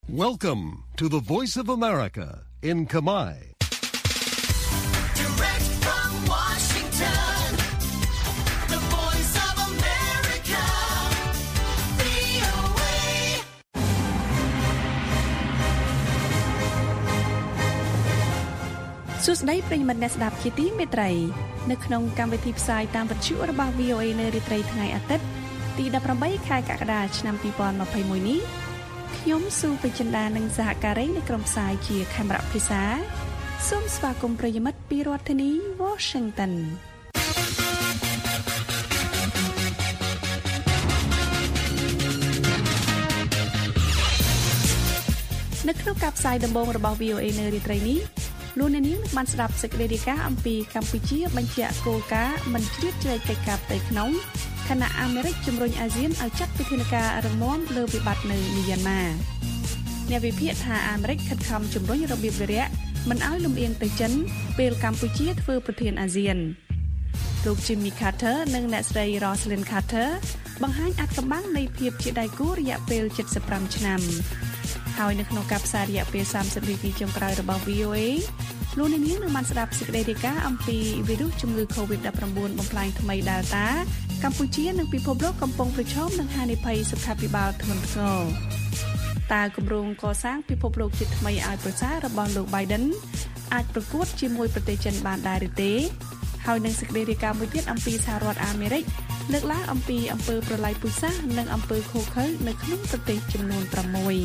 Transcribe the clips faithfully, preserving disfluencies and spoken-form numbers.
Welcome to the Voice of America in Khmer. Direct from Washington, the Voice of America, វី អូ เอសួស្តីប្រិយមិត្តអ្នកស្ដាប់ជាទីមេត្រីនៅក្នុងកម្មវិធីផ្សាយតាមវិទ្យុរបស់ វី អូ เอ នៅរាត្រីថ្ងៃអាទិត្យទីដប់ប្រាំបីខែកក្កដាឆ្នាំពីរពាន់ម្ភៃមួយនេះខ្ញុំស៊ូពេជ្រចិន្តានិងសហការីនៃក្រុមផ្សាយជាខេមរៈភិសាសូមស្វាគមន៍ប្រិយមិត្តពីរដ្ឋធានី Washington នៅក្នុងការផ្សាយដំបូងរបស់ វី អូ เอ នៅរាត្រីនេះលោកអ្នកនាងបានស្ដាប់សេចក្តីរាយការណ៍អំពីកម្ពុជាបញ្ជាក់គោលការណ៍មិនជ្រៀតជ្រែកកិច្ចការផ្ទៃក្នុងខណៈអាមេរិកជំរុញអាស៊ានឲ្យចាត់វិធានការរងមាំលើវិបត្តិនៅមីយ៉ាន់ម៉ាអ្នកវិភាគថាអាមេរិកខិតខំជំរុញរបៀបវារៈមិនឲ្យលំអៀងទៅចិនពេលកម្ពុជាធ្វើប្រធានអាស៊ានលោក Jimmy Carter និងអ្នកស្រី Rosalynn Carter បង្ហាញអត្ថកម្បាំងនៃភាពជាដៃគូរយៈពេលเจ็ดสิบห้าឆ្នាំហើយនៅក្នុងការផ្សាយរយៈពេលสามสิบនាទីចុងក្រោយរបស់ វី អូ เอ លោកអ្នកនាងនឹងបានស្ដាប់សេចក្តីរាយការណ៍អំពីវីរុសជំងឺ កូវីដ ដប់ប្រាំបួន បំផ្លាញថ្មី Delta កម្ពុជានិងពិភពលោកកំពុងប្រឈមនឹងហានិភ័យសុខាភិបាលធ្ងន់ធ្ងរតើគម្រោងកសាងពិភពលោកជាថ្មីឲ្យប្រសើររបស់លោក Biden អាចប្រកួតជាមួយប្រទេសចិនបានដែរឬទេហើយនឹងសេចក្តីរាយការណ៍មួយទៀតអំពីសហរដ្ឋអាមេរិកលើកឡើងអំពីអំពើប្រល័យពូជសាសន៍និងអំពើឃោរឃៅនៅក្នុងប្រទេសចំនួនប្រាំមួយ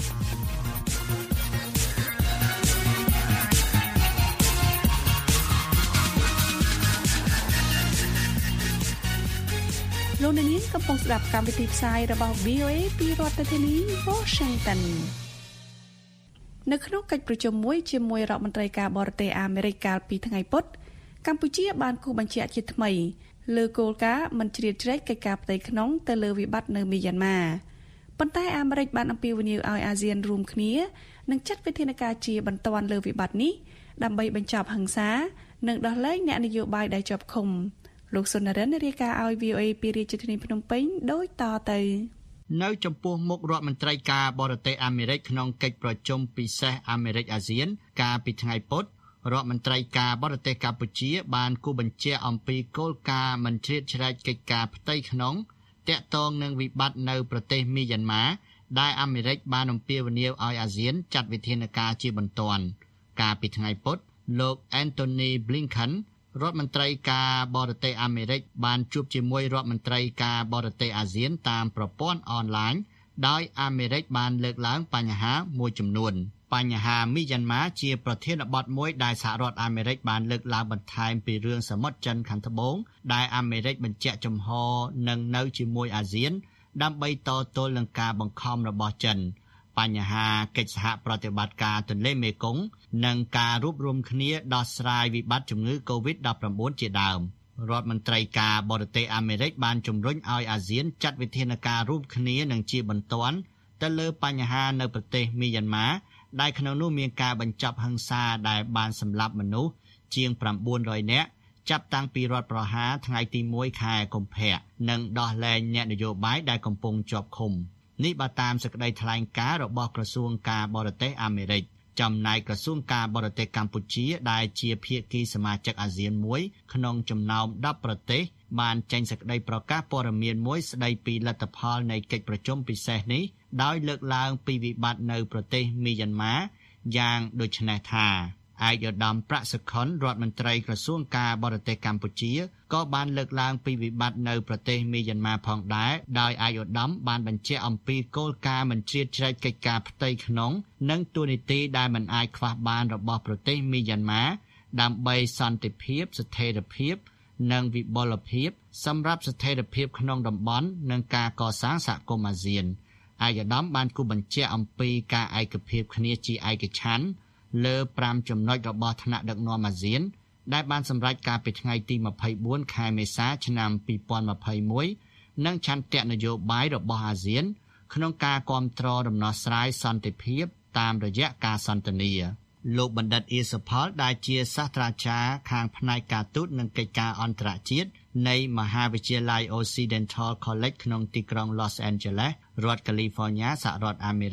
លោកអ្នកនាងកំពុងស្ដាប់កម្មវិធីផ្សាយរបស់ វី អូ เอ ពីរដ្ឋធានី Washington នៅក្នុងកិច្ចប្រជុំមួយជាមួយរដ្ឋមន្ត្រីការបរទេសអាមេរិកកាលពីថ្ងៃពុធកម្ពុជាបានគូបញ្ជាក់ជាថ្មីលើគោលការណ៍មិនជ្រៀតជ្រែកកិច្ចការផ្ទៃក្នុងទៅលើវិបត្តិនៅមីយ៉ាន់ម៉ាប៉ុន្តែអាមេរិកបានអំពាវនាវឲ្យអាស៊ានរួមគ្នានិងចាត់វិធានការជាបន្ទាន់លើវិបត្តិនេះដើម្បីបញ្ចប់ហិង្សានិងដោះលែងអ្នកនយោបាយដែលជាប់ឃុំលោកសុនរិនរាយការណ៍ឲ្យ វី អូ เอ ពីរាជធានីភ្នំពេញដូចតទៅនៅចំពោះមុខរដ្ឋមន្ត្រីការបរទេសអាមេរិកក្នុងកិច្ចប្រជុំពិសេសអាមេរិកអាស៊ានកាលពីថ្ងៃពុធរដ្ឋមន្ត្រីការបរទេសកម្ពុជាបានគូបញ្ជាក់អំពីគោលការណ៍មិនជ្រៀតជ្រែកកិច្ចការផ្ទៃក្នុងទាក់ទងនឹងវិបត្តិនៅប្រទេសមីយ៉ាន់ម៉ាដែលអាមេរិកបានអំពាវនាវឲ្យអាស៊ានចាត់វិធានការជាបន្ទាន់កាលពីថ្ងៃពុធលោក Antony Blinken រដ្ឋមន្ត្រីការបរទេសអាមេរិកបានជួបជាមួយរដ្ឋមន្ត្រីការបរទេសអាស៊ានតាមប្រព័ន្ធអនឡាញដោយអាមេរិកបានលើកឡើងបញ្ហាមួយចំនួនបញ្ហាមីយ៉ាន់ម៉ាជាប្រធានបទមួយដែលសហរដ្ឋអាមេរិកបានលើកឡើងបន្ថែមពីរឿងសមុទ្រចិនខាងត្បូងដែលអាមេរិកបញ្ជាក់ចំហនឹងនៅជាមួយអាស៊ានដើម្បីតទល់នឹងការបង្ខំរបស់ចិនបញ្ហាកិច្ចសហប្រតិបត្តិការទន្លេមេគង្គនិងការរួបរวมគ្នាដោះស្រាយវិបត្តិជំងឺ កូវីដ ដប់ប្រាំបួន ជាដើមរដ្ឋមន្ត្រីការបរទេសអាមេរិកបានជំរុញឲ្យអាស៊ានចាត់វិធានការរួមគ្នានិងជាបន្ទាន់ទៅលើបញ្ហានៅប្រទេសមីយ៉ាន់ម៉ាដែលក្នុងនោះមានការបញ្ចប់ហិង្សាដែលបានសម្លាប់មនុស្សជាង៩រយនាក់ចាប់តាំងពីរដ្ឋប្រហារថ្ងៃទីមួយខែកុម្ភៈនិងដោះលែងអ្នកនយោបាយដែលកំពុងជាប់ឃុំនេះបើតាមសេចក្តីថ្លែងការណ៍របស់ក្រសួងការបរទេសអាមេរិកចំណែកក្រសួងការបរទេសកម្ពុជាដែលជាភាគីសមាជិកអាស៊ានមួយក្នុងចំណោមដប់ប្រទេសបានចេញសេចក្តីប្រកាសព័ត៌មានមួយស្តីពីលទ្ធផលនៃកិច្ចប្រជុំពិសេសនេះដោយលើកឡើងពីវិបត្តិនៅប្រទេសមីយ៉ាន់ម៉ាយ៉ាងដូចនេះថាឯកឧត្តមប្រសិទ្ធខុនរដ្ឋមន្ត្រីក្រសួងការបរទេសកម្ពុជាក៏បានលើកឡើងពីវិបត្តិនៅប្រទេសមីយ៉ាន់ម៉ាផងដែរដោយឯកឧត្តមបានបញ្ជាក់អំពីគោលការណ៍មិនជ្រៀតជ្រែកកិច្ចការផ្ទៃក្នុងនិងទូនីតិដែលមិនអាចខ្វះបានរបស់ប្រទេសមីយ៉ាន់ម៉ាដើម្បីសន្តិភាពស្ថិរភាពនិងវិបុលភាពសម្រាប់ស្ថិរភាពក្នុងតំបន់និងការកសាងសហគមន៍អាស៊ានឯកឧត្តមបានគូបញ្ជាក់អំពីការឯកភាពគ្នាជាឯកច្ឆន្ទលើប្រាំចំណុចរបស់ថ្នាក់ដឹកនាំអាស៊ានដែលបានសម្រេចកាលពីថ្ងៃទីម្ភៃបួនខែមេសាឆ្នាំពីរពាន់ម្ភៃមួយនិងឆន្ទៈនយោបាយរបស់អាស៊ានក្នុងការគាំទ្រដំណោះស្រាយសន្តិភាពតាមរយៈការសន្ទនាលោកបណ្ឌិតអៀសផលដែលជាសាស្ត្រាចារ្យខាងផ្នែកការទូតនិងកិច្ចការអន្តរជាតិនៃមហាវិទ្យាល័យ Occidental College ក្នុងទីក្រុង Los Angeles រដ្ឋ California សហរដ្ឋអាមេរិក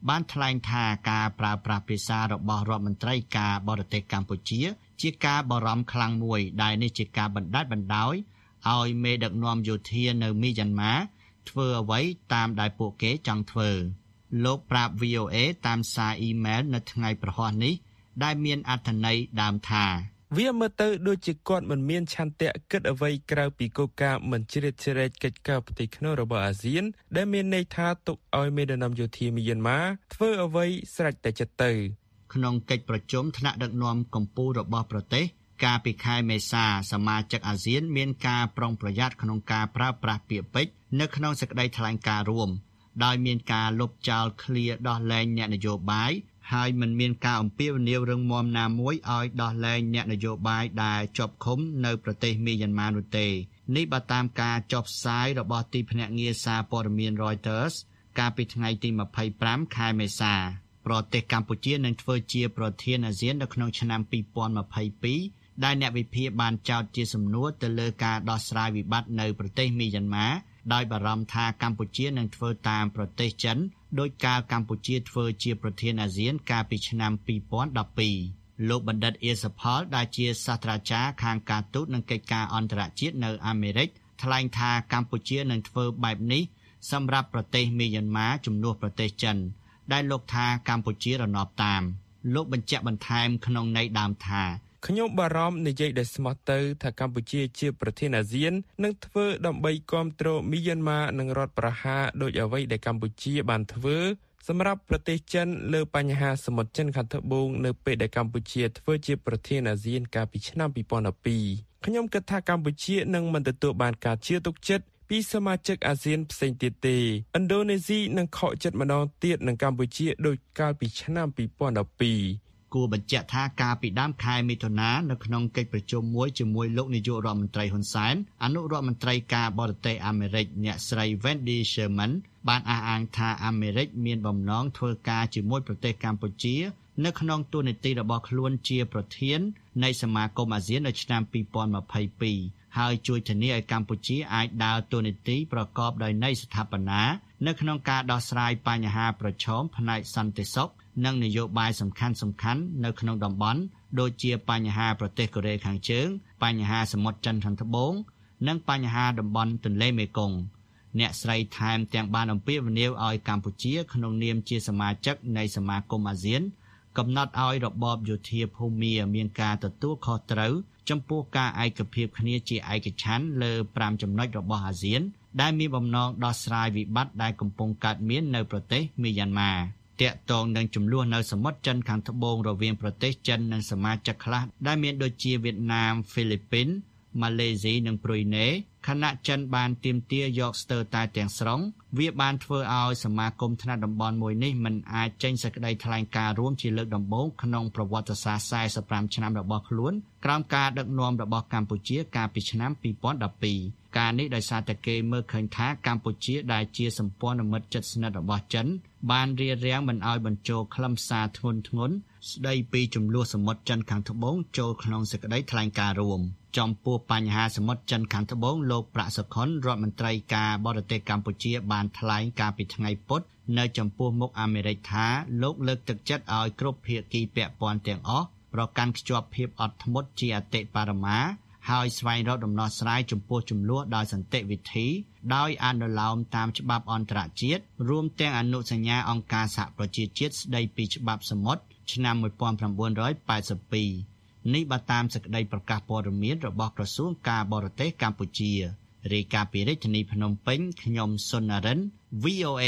បានថ្លែងថាការប្រើប្រាស់ភាសារបស់រដ្ឋមន្ត្រីការបរទេសកម្ពុជាជាការបារម្ភខ្លាំងមួយដែលនេះជាការបណ្ដាច់បណ្ដោយឲ្យមេដឹកនាំយោធានៅមីយ៉ាន់ម៉ាធ្វើអ្វីតាមដែលពួកគេចង់ធ្វើលោកប្រាប់ វី អូ เอ តាមសារអ៊ីមែលនៅថ្ងៃប្រហ័សនេះដែលមានអត្ថន័យដើមថាវាមើលទៅដូចជាគាត់មិនមានឆន្ទៈគិតអ្វីក្រៅពីគោលការណ៍មិនជ្រៀតជ្រែកកិច្ចការផ្ទៃក្នុងរបស់អាស៊ានដែលមានន័យថាទុកឲ្យមេដឹកនាំយោធាមីយ៉ាន់ម៉ាធ្វើអ្វីស្រេចតែចិត្តទៅក្នុងកិច្ចប្រជុំថ្នាក់ដឹកនាំកម្ពុជារបស់ប្រទេសកាលពីខែមេសាសមាជិកអាស៊ានមានការប្រុងប្រយ័ត្នក្នុងការប្រើប្រាស់ពាក្យពេចន៍នៅក្នុងសេចក្តីថ្លែងការណ៍រួមដោយមានការលុបចោលឃ្លាដោះលែងអ្នកនយោបាយហើយមិនមានការអំពាវនាវរឹងមាំណាមួយឲ្យដោះលែងអ្នកនយោបាយដែលជាប់ឃុំនៅប្រទេសមីយ៉ាន់ម៉ានោះទេនេះបើតាមការចុះផ្សាយរបស់ទីភ្នាក់ងារសារព័ត៌មាន Reuters កាលពីថ្ងៃទីម្ភៃប្រាំខែមេសាប្រទេសកម្ពុជានឹងធ្វើជាប្រធានអាស៊ាននៅក្នុងឆ្នាំពីរពាន់ម្ភៃពីរដែលអ្នកវិភាគបានចោទជាសំណួរទៅលើការដោះស្រាយវិបត្តិនៅប្រទេសមីយ៉ាន់ម៉ាដោយបារម្ភថាកម្ពុជានឹងធ្វើតាមប្រទេសចិនដោយការកម្ពុជាធ្វើជាប្រធានអាស៊ានកាលពីឆ្នាំពីរពាន់ដប់ពីរលោកបណ្ឌិតអៀសផលដែលជាសាស្ត្រាចារ្យខាងការទូតនិងកិច្ចការអន្តរជាតិនៅអាមេរិកថ្លែងថាកម្ពុជានឹងធ្វើបែបនេះសម្រាប់ប្រទេសមីយ៉ាន់ម៉ាជំនួសប្រទេសចិនដែលលោកថាកម្ពុជារណបតាមលោកបញ្ជាក់បន្ថែមក្នុងន័យដើមថាខ្ញុំបារម្ភនិយាយដែលស្មោះទៅថាកម្ពុជាជាប្រធានអាស៊ាននឹងធ្វើដើម្បីគាំទ្រមីយ៉ាន់ម៉ានិងរដ្ឋប្រហារដោយអ្វីដែលកម្ពុជាបានធ្វើសម្រាប់ប្រទេសចិនលើបញ្ហាសមុទ្រចិនខាងត្បូងនៅពេលដែលកម្ពុជាធ្វើជាប្រធានអាស៊ានកាលពីឆ្នាំពីរពាន់ដប់ពីរខ្ញុំគិតថាកម្ពុជានឹងមិនទទួលបានការជឿទុកចិត្តពីសមាជិកអាស៊ានផ្សេងទៀតទេឥណ្ឌូនេស៊ីនឹងខកចិត្តម្ដងទៀតនឹងកម្ពុជាដោយកាលពីឆ្នាំពីរពាន់ដប់ពីរគួរបញ្ជាក់ថាកាលពីដើមខែមិថុនានៅក្នុងកិច្ចប្រជុំមួយជាមួយលោកនាយករដ្ឋមន្ត្រីហ៊ុនសែនអនុរដ្ឋមន្ត្រីការបរទេសអាមេរិកអ្នកស្រី Wendy Sherman បានអះអាងថាអាមេរិកមានបំណងធ្វើការជាមួយប្រទេសកម្ពុជានៅក្នុងទូនីតិរបស់ខ្លួនជាប្រធាននៃសមាគមអាស៊ាននៅឆ្នាំពីរពាន់ម្ភៃពីរហើយជួយធានាឲ្យកម្ពុជាអាចដើរតួនាទីប្រកបដោយន័យស្ថាបនានៅក្នុងការដោះស្រាយបញ្ហាប្រឈមផ្នែកសន្តិសុខនិងនយោបាយសំខាន់សំខាន់នៅក្នុងតំបន់ដូចជាបញ្ហាប្រទេសកូរ៉េខាងជើងបញ្ហាសមុទ្រចិនខាងត្បូងនិងបញ្ហាតំបន់ទន្លេមេគង្គអ្នកស្រីថែមទាំងបានអំពាវនាវឲ្យកម្ពុជាក្នុងនាមជាសមាជិកនៃសមាគមអាស៊ានកំណត់ឲ្យរបបយោធាភូមាមានការទទួលខុសត្រូវចំពោះការឯកភាពគ្នាជាឯកច្ឆន្ទលើប្រាំចំណុចរបស់អាស៊ានដែលមានបំណងដោះស្រាយវិបត្តិដែលកំពុងកើតមាននៅប្រទេសមីយ៉ាន់ម៉ាទាក់ទងនឹងចំនួននៅសមុទ្រចិនខាងត្បូងរវាងប្រទេសចិននិងសមាជិកខ្លះដែលមានដូចជាវៀតណាមហ្វីលីពីនម៉ាឡេស៊ីនិងប្រ៊ុយណេខណៈចិនបានទាមទារយកស្ទើរតែទាំងស្រុងវាបានធ្វើឲ្យសមាគមថ្នាក់តំបន់មួយនេះមិនអាចចេញសេចក្តីថ្លែងការណ៍រួមជាលើកដំបូងក្នុងប្រវត្តិសាស្ត្រសែសិបប្រាំឆ្នាំរបស់ខ្លួនក្រោមការដឹកនាំរបស់កម្ពុជាកាលពីឆ្នាំពីរពាន់ដប់ពីរការនេះដោយសារតែគេមើលឃើញថាកម្ពុជាដែលជាសម្ព័ន្ធមិត្តជិតស្និទ្ធរបស់ចិនបានរារាំងមិនឲ្យបញ្ចូលខ្លឹមសារធ្ងន់ធ្ងរស្ដីពីចំនួនសមុទ្រចិនខាងត្បូងចូលក្នុងសេចក្តីថ្លែងការណ៍រួមចំពោះបញ្ហាសមុទ្រចិនខាងត្បូងលោកប្រាក់សុខុនរដ្ឋមន្ត្រីការបរទេសកម្ពុជាបានថ្លែងកាលពីថ្ងៃពុធនៅចំពោះមុខអាមេរិកថាលោកលើកទឹកចិត្តឲ្យគ្រប់ភាគីពាក់ព័ន្ធទាំងអស់ប្រកាន់ខ្ជាប់ភាពអត់ធ្មត់ជាអតិបរមាហើយស្វែងរកដំណោះស្រាយចំពោះជម្លោះដោយសន្តិវិធីដោយអនុលោមតាមច្បាប់អន្តរជាតិរួមទាំងអនុសញ្ញាអង្គការសហប្រជាជាតិស្តីពីច្បាប់សមុទ្រឆ្នាំmột nghìn chín trăm tám mươi haiនេះបើតាមសេចក្តីប្រកាសព័ត៌មានរបស់ក្រសួងការបរទេសកម្ពុជារាយការណ៍ពីរាជធានីភ្នំពេញខ្ញុំសុននរិន វី អូ เอ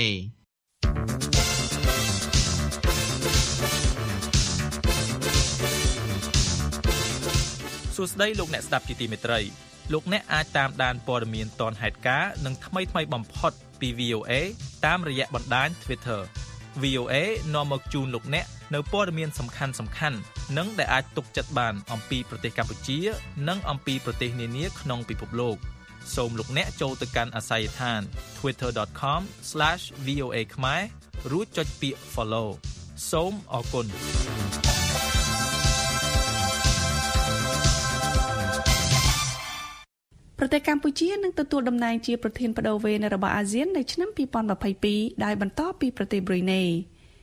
សួស្តីលោកអ្នកស្ដាប់ជាទីមេត្រីលោកអ្នកអាចតាមដានព័ត៌មានទាន់ហេតុការណ៍និងថ្មីថ្មីបំផុតពី វី អូ เอ តាមរយៈបណ្ដាញ Twitter វី អូ เอ នាំមកជូនលោកអ្នកនៅព័ត៌មានសំខាន់សំខាន់និងដែលអាចទុកចិត្តបានអំពីប្រទេសកម្ពុជានិងអំពីប្រទេសនានាក្នុងពិភពលោកសូមលោកអ្នកចូលទៅកាន់អាស័យដ្ឋាន twitter dot com slash v o a ខ្មែររួចចុចពាក្យ follow សូមអរគុណប្រទេសកម្ពុជានឹងទទួលតំណែងជាប្រធានបដូវវេនរបស់អាស៊ាននៅឆ្នាំពីរពាន់ម្ភៃពីរដោយបន្តពីប្រទេសប្រ៊ុយណេ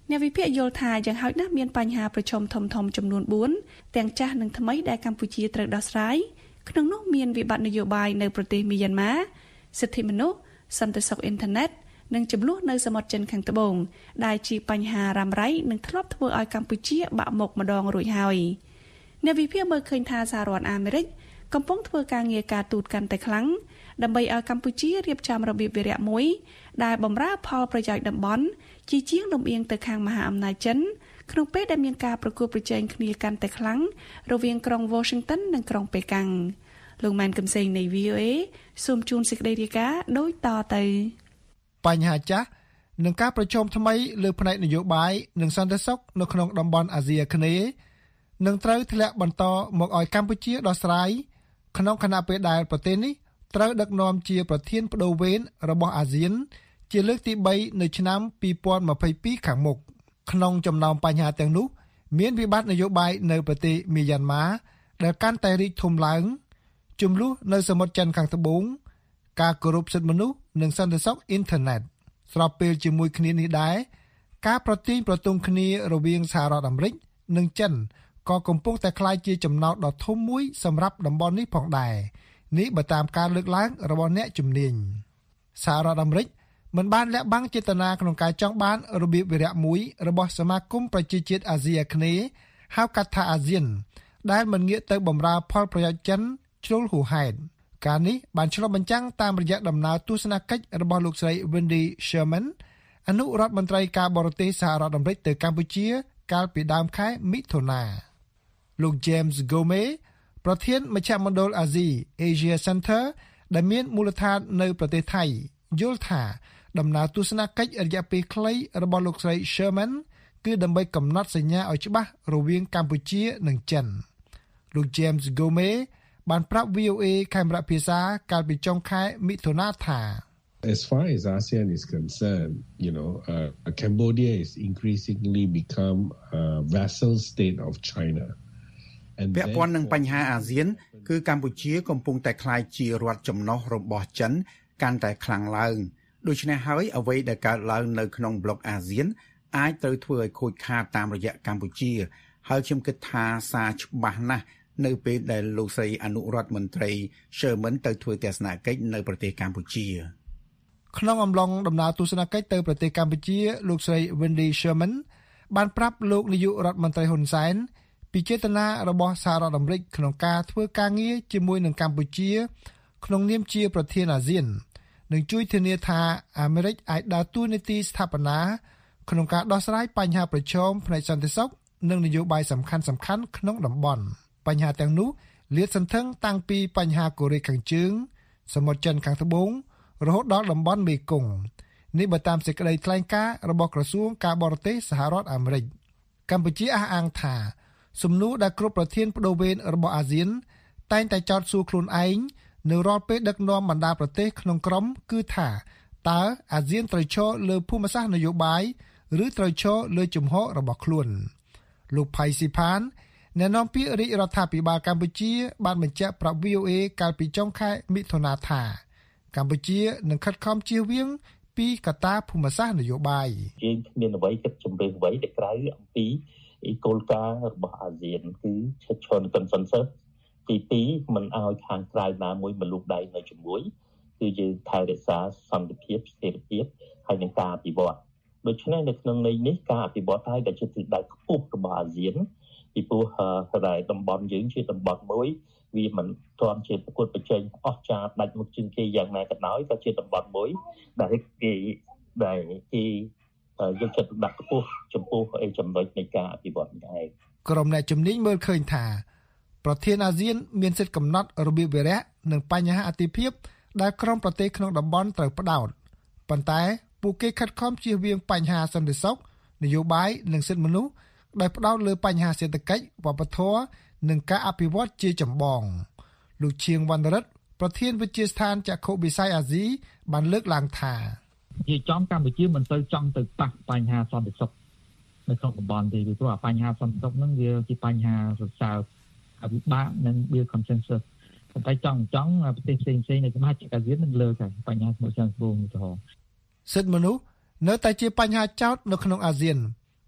អ្នកវិភាគយល់ថាយ៉ាងហោចណាស់មានបញ្ហាប្រឈមធំៗចំនួនbốnទាំងចាស់និងថ្មីដែលកម្ពុជាត្រូវដោះស្រាយក្នុងនោះមានវិបត្តិនយោបាយនៅប្រទេសមីយ៉ាន់ម៉ាសិទ្ធិមនុស្សសន្តិសុខអ៊ីនធឺណិតនិងចំនួននៅសមុទ្រចិនខាងត្បូងដែលជាបញ្ហារ៉ាំរ៉ៃនិងធ្លាប់ធ្វើឲ្យកម្ពុជាបាក់មុខម្ដងរួចហើយអ្នកវិភាគមើលឃើញថាសហរដ្ឋអាមេរិកកំពុងធ្វើការងារការទូតកាន់តែខ្លាំងដើម្បីឲ្យកម្ពុជារៀបចំរបៀបវារៈមួយដែលបម្រើផលប្រយោជន៍តំបន់ជាជាងលំអៀងទៅខាងមហាអំណាចចិនក្នុងពេលដែលមានការប្រកួតប្រជែងគ្នាកាន់តែខ្លាំងរវាងក្រុង Washington និងក្រុងប៉េកាំងលោកម៉ែនកំសែងនៃ វី អូ เอ សូមជូនសេចក្តីរាយការណ៍ដូចតទៅបញ្ហាចាស់នឹងការប្រជុំថ្មីលើផ្នែកនយោបាយនិងសន្តិសុខនៅក្នុងតំបន់អាស៊ីអាគ្នេយ៍នឹងត្រូវធ្លាក់បន្តមកឲ្យកម្ពុជាដោះស្រាយក្នុងខណៈពេលដែលប្រទេសនេះត្រូវដឹកនាំជាប្រធានបដូវវេនរបស់អាស៊ានជាលើកទី3នៅឆ្នាំពីរពាន់ម្ភៃពីរខាងមុខក្នុងចំណោមបញ្ហាទាំងនោះមានវិបត្តិនយោបាយនៅប្រទេសមីយ៉ាន់ម៉ាដែលកាន់តែរីកធំឡើងជម្លោះនៅសមុទ្រចិនខាងត្បូងការគោរពសិទ្ធិមនុស្សនិងសន្តិសុខអ៊ីនធឺណិតស្របពេលជាមួយគ្នានេះដែរការប្រទាញប្រទង់គ្នារវាងសហរដ្ឋអាមេរិកនិងចិនក៏កំពុងតែក្លាយជាចំណោទដ៏ធំមួយសម្រាប់តំបន់នេះផងដែរនេះបើតាមការលើកឡើងរបស់អ្នកជំនាញសហរដ្ឋអាមេរិកមិនបានលាក់បាំងចេតនាក្នុងការចង់បានរបៀបវារៈមួយរបស់សមាគមប្រជាជាតិអាស៊ីអាគ្នេយ៍ហៅកាត់ថាអាស៊ានដែលមិនងាកទៅបម្រើផលប្រយោជន៍ចិនជ្រុលហួសហេតុការនេះបានឆ្លុះបញ្ចាំងតាមរយៈដំណើរទស្សនកិច្ចរបស់លោកស្រី Wendy Sherman អនុរដ្ឋមន្ត្រីការបរទេសសហរដ្ឋអាមេរិកទៅកម្ពុជាកាលពីដើមខែមិថុនាលោក James Gomez ប្រធានមជ្ឈមណ្ឌលអាស៊ី Asia Center ដែលមានមូលដ្ឋាននៅប្រទេសថៃយល់ថាដំណើរទស្សនកិច្ចរយៈពេលខ្លីរបស់លោកស្រី Sherman គឺដើម្បីកំណត់សញ្ញាឲ្យច្បាស់រវាងកម្ពុជានិងចិនលោក James Gomez បានប្រាប់ វី អូ เอ ខេមរៈភាសាកាលពីចុងខែមិថុនាថា As far as ASEAN is concerned, you know, uh, Cambodia is increasingly become a vassal state of China. ពាក់ព័ន្ធនឹងបញ្ហាអាស៊ានគឺកម្ពុជាកំពុងតែក្លាយជារដ្ឋចំណុះរបស់ចិនកាន់តែខ្លាំងឡើងដូច្នេះហើយអ្វីដែលកើតឡើងនៅក្នុងប្លុកអាស៊ានអាចត្រូវធ្វើឲ្យខូចខាតតាមរយៈកម្ពុជាហើយខ្ញុំគិតថាសារច្បាស់ណាស់នៅពេលដែលលោកស្រីអនុរដ្ឋមន្ត្រី Sherman ទៅធ្វើទស្សនកិច្ចនៅប្រទេសកម្ពុជាក្នុងអំឡុងដំណើរទស្សនកិច្ចទៅប្រទេសកម្ពុជាលោកស្រី Wendy Sherman បានប្រាប់លោកនាយករដ្ឋមន្ត្រីហ៊ុនសែនពីចេតនារបស់សហរដ្ឋអាមេរិកក្នុងការធ្វើការងារជាមួយនឹងកម្ពុជាក្នុងនាមជាប្រធានអាស៊ាននិងជួយធានាថាអាមេរិកអាចដើរតួនាទីស្ថាបនាក្នុងការដោះស្រាយបញ្ហាប្រឈមផ្នែកសន្តិសុខនិងនយោបាយសំខាន់ៗក្នុងតំបន់បញ្ហាទាំងនោះលាតសន្ធឹងតាំងពីបញ្ហាកូរ៉េខាងជើងសមុទ្រចិនខាងត្បូងរហូតដល់តំបន់មេគង្គនេះបើតាមសេចក្តីថ្លែងការណ៍របស់ក្រសួងការបរទេសសហរដ្ឋអាមេរិកកម្ពុជាអះអាងថាសំណួរដែលគ្រប់ប្រធានបដូវវេនរបស់អាស៊ានតែងតែចោទសួរខ្លួនឯងនៅរាល់ពេលដឹកនាំបណ្ដាប្រទេសក្នុងក្រុមគឺថាតើអាស៊ានត្រូវឈរលើភូមិសាស្ត្រនយោបាយឬត្រូវឈរលើជំហររបស់ខ្លួនលោកផៃស៊ីផានអ្នកនាំពាក្យរាជរដ្ឋាភិបាលកម្ពុជាបានបញ្ជាក់ប្រាប់ វី អូ เอ កាលពីចុងខែមិថុនាថាកម្ពុជានឹងខិតខំជៀសវាងពីកត្តាភូមិសាស្ត្រនយោបាយយើងគ្មានអ្វីគិតជំរឿនអ្វីដែលក្រៅអំពីគោលការណ៍របស់អាស៊ានគឺឈិតឈរ consensus ទីពីរមិនឲ្យខាងក្រៅណាមួយមកលូកដៃនៅជាមួយគឺយើងថែរក្សាសន្តិភាពស្ថិរភាពហើយនឹងការអភិវឌ្ឍដូច្នេះនៅក្នុងន័យនេះការអភិវឌ្ឍហើយដែលជាទិសដៅខ្ពស់របស់អាស៊ានពីព្រោះតែតំបន់យើងជាតំបន់មួយវាមិនទាន់ជាប្រកួតប្រជែងអស្ចារ្យដាច់មុខជាងគេយ៉ាងណាក៏ដោយក៏ជាតំបន់មួយដែលគេដែលគេយកចិត្តទុកដាក់ខ្ពស់ចំពោះចំណុចនៃការអភិវឌ្ឍនេះឯងក្រុមអ្នកជំនាញមើលឃើញថាប្រធានអាស៊ានមានសិទ្ធិកំណត់របៀបវារៈនិងបញ្ហាអតិភិបដែលក្រុមប្រទេសក្នុងតំបន់ត្រូវផ្ដោតប៉ុន្តែពួកគេខិតខំជៀសវាងបញ្ហាសន្តិសុខនយោបាយនិងសិទ្ធិមនុស្សដែលផ្ដោតលើបញ្ហាសេដ្ឋកិច្ចវប្បធម៌និងការអភិវឌ្ឍជាចម្បងលោកឈៀងវណ្ណរិទ្ធប្រធានវិទ្យាស្ថានចក្ខុវិស័យអាស៊ីបានលើកឡើងថាជាចំកម្ពុជាមិនទៅចង់ទៅប៉ះបញ្ហាសន្តិសុខនៅក្នុងតំបន់ទេពីព្រោះបញ្ហាសន្តិសុខហ្នឹងវាជាបញ្ហាសន្សើមអភិបាលនិង build consensus តែចង់ចង់ប្រទេសផ្សេងៗនៅសមាជិកអាស៊ាននឹងលើកហើយបញ្ហាសមុទ្រចិនត្បូងទៅហោសិទ្ធិមនុស្សនៅតែជាបញ្ហាចោទនៅក្នុងអាស៊ាន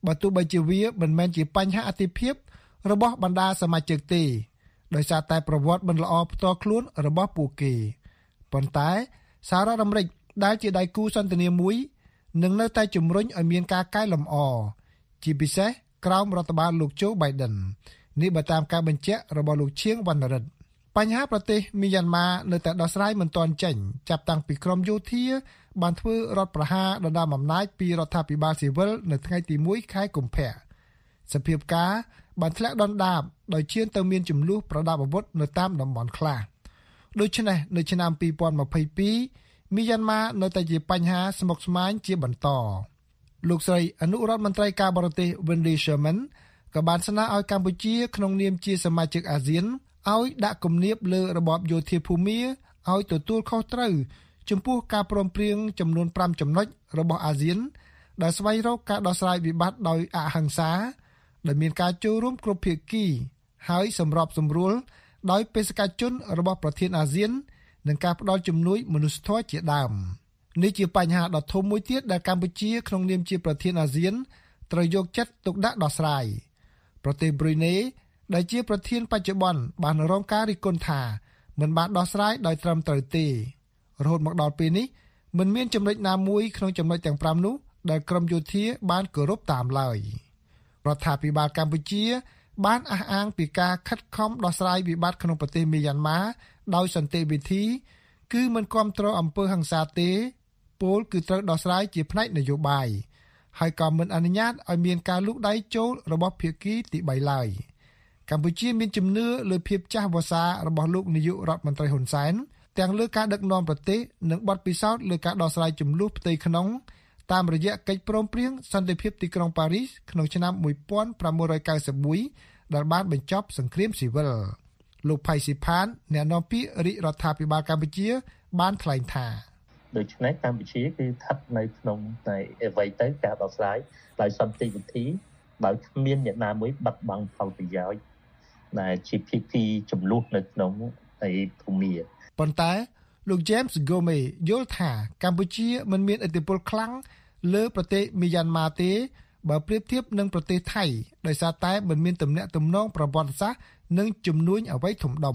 បើទោះបីជាវាមិនមែនជាបញ្ហាអតិភិបរបស់បណ្ដាសមាជិកទេដោយសារតែប្រវត្តិមិនល្អផ្ទាល់ខ្លួនរបស់ពួកគេប៉ុន្តែសហរដ្ឋអាមេរិកដែលជាដៃគូសន្ទនាមួយនឹងនៅតែជំរុញឲ្យមានការកែលម្អជាពិសេសក្រោមរដ្ឋបាលលោកជូបៃដិននេះបើតាមការបញ្ជាក់របស់លោកឈៀងវណ្ណរិទ្ធបញ្ហាប្រទេសមីយ៉ាន់ម៉ានៅតែដោះស្រាយមិនទាន់ចេញចាប់តាំងពីក្រមយោធាបានធ្វើរដ្ឋប្រហារដណ្ដើមអំណាចពីរដ្ឋាភិបាលស៊ីវិលនៅថ្ងៃទីមួយខែកុម្ភៈសភាពការបានធ្លាក់ដុនដាបដោយឈានទៅមានចំនួនប្រដាប់អាវុធនៅតាមតំបន់ខ្លះដូច្នេះនៅឆ្នាំពីរពាន់ម្ភៃពីរមីយ៉ាន់ម៉ានៅតែជាបញ្ហាស្មុគស្មាញជាបន្តលោកស្រីអនុរដ្ឋមន្ត្រីការបរទេស Wendy Sherman ក៏បានស្នើឲ្យកម្ពុជាក្នុងនាមជាសមាជិកអាស៊ានឲ្យដាក់គំនាបលើរបបយោធាភូមាឲ្យទទួលខុសត្រូវចំពោះការព្រមព្រៀងចំនួនប្រាំចំណុចរបស់អាស៊ានដែលស្វែងរកការដោះស្រាយវិបត្តិដោយអហិង្សាដែលមានការចូលរួមគ្រប់ភាគីហើយសម្របសម្រួលដោយបេសកជនរបស់ប្រធានអាស៊ាននិងការផ្ដល់ជំនួយមនុស្សធម៌ជាដើមនេះជាបញ្ហាដ៏ធំមួយទៀតដែលកម្ពុជាក្នុងនាមជាប្រធានអាស៊ានត្រូវយកចិត្តទុកដាក់ដោះស្រាយប្រទេសប្រ៊ុយណេដែលជាប្រធានបច្ចុប្បន្នបានរងការរិះគន់ថាមិនបានដោះស្រាយដោយត្រឹមត្រូវទេរហូតមកដល់ពេលនេះមិនមានចំណុចណាមួយក្នុងចំណុចទាំងប្រាំនោះដែលក្រមយោធាបានគោរពតាមឡើយរដ្ឋាភិបាលកម្ពុជាបានអះអាងពីការខិតខំដោះស្រាយវិបត្តិក្នុងប្រទេសមីយ៉ាន់ម៉ាដោយសន្តិវិធីគឺមិនគាំទ្រអំពើហិង្សាទេពលគឺត្រូវដោះស្រាយជាផ្នែកនយោបាយហើយក៏មិនអនុញ្ញាតឲ្យមានការលូកដៃចូលរបស់ភាគីទីបីឡើយកម្ពុជាមានជំនឿលើភាពចាស់វស្សារបស់លោកនាយករដ្ឋមន្ត្រីហ៊ុនសែនទាំងលើការដឹកនាំប្រទេសនិងបទពិសោធន៍លើការដោះស្រាយជម្លោះផ្ទៃក្នុងតាមរយៈកិច្ចព្រមព្រៀងសន្តិភាពទីក្រុងប៉ារីសក្នុងឆ្នាំmột nghìn tám trăm chín mươi mốtដែលបានបញ្ចប់សង្គ្រាមស៊ីវិលលោកផៃស៊ីផានអ្នកនាំពាក្យរាជរដ្ឋាភិបាលកម្ពុជាបានថ្លែងថាដូច្នេះកម្ពុជាគឺស្ថិតនៅក្នុងតែអ្វីទៅការដោះស្រាយដោយសន្តិវិធីដោយគ្មានអ្នកណាមួយបាត់បង់ផលប្រយោជន៍ដែលជាភាគីចំនួននៅក្នុងឯភូមិប៉ុន្តែលោក James Gomez យល់ថាកម្ពុជាមិនមានឥទ្ធិពលខ្លាំងលើប្រទេសមីយ៉ាន់ម៉ាទេបើប្រៀបធៀបនឹងប្រទេសថៃដោយសារតែមិនមានទំនាក់ទំនងប្រវត្តិសាស្ត្រនិងជំនួញអ្វីធំដុំ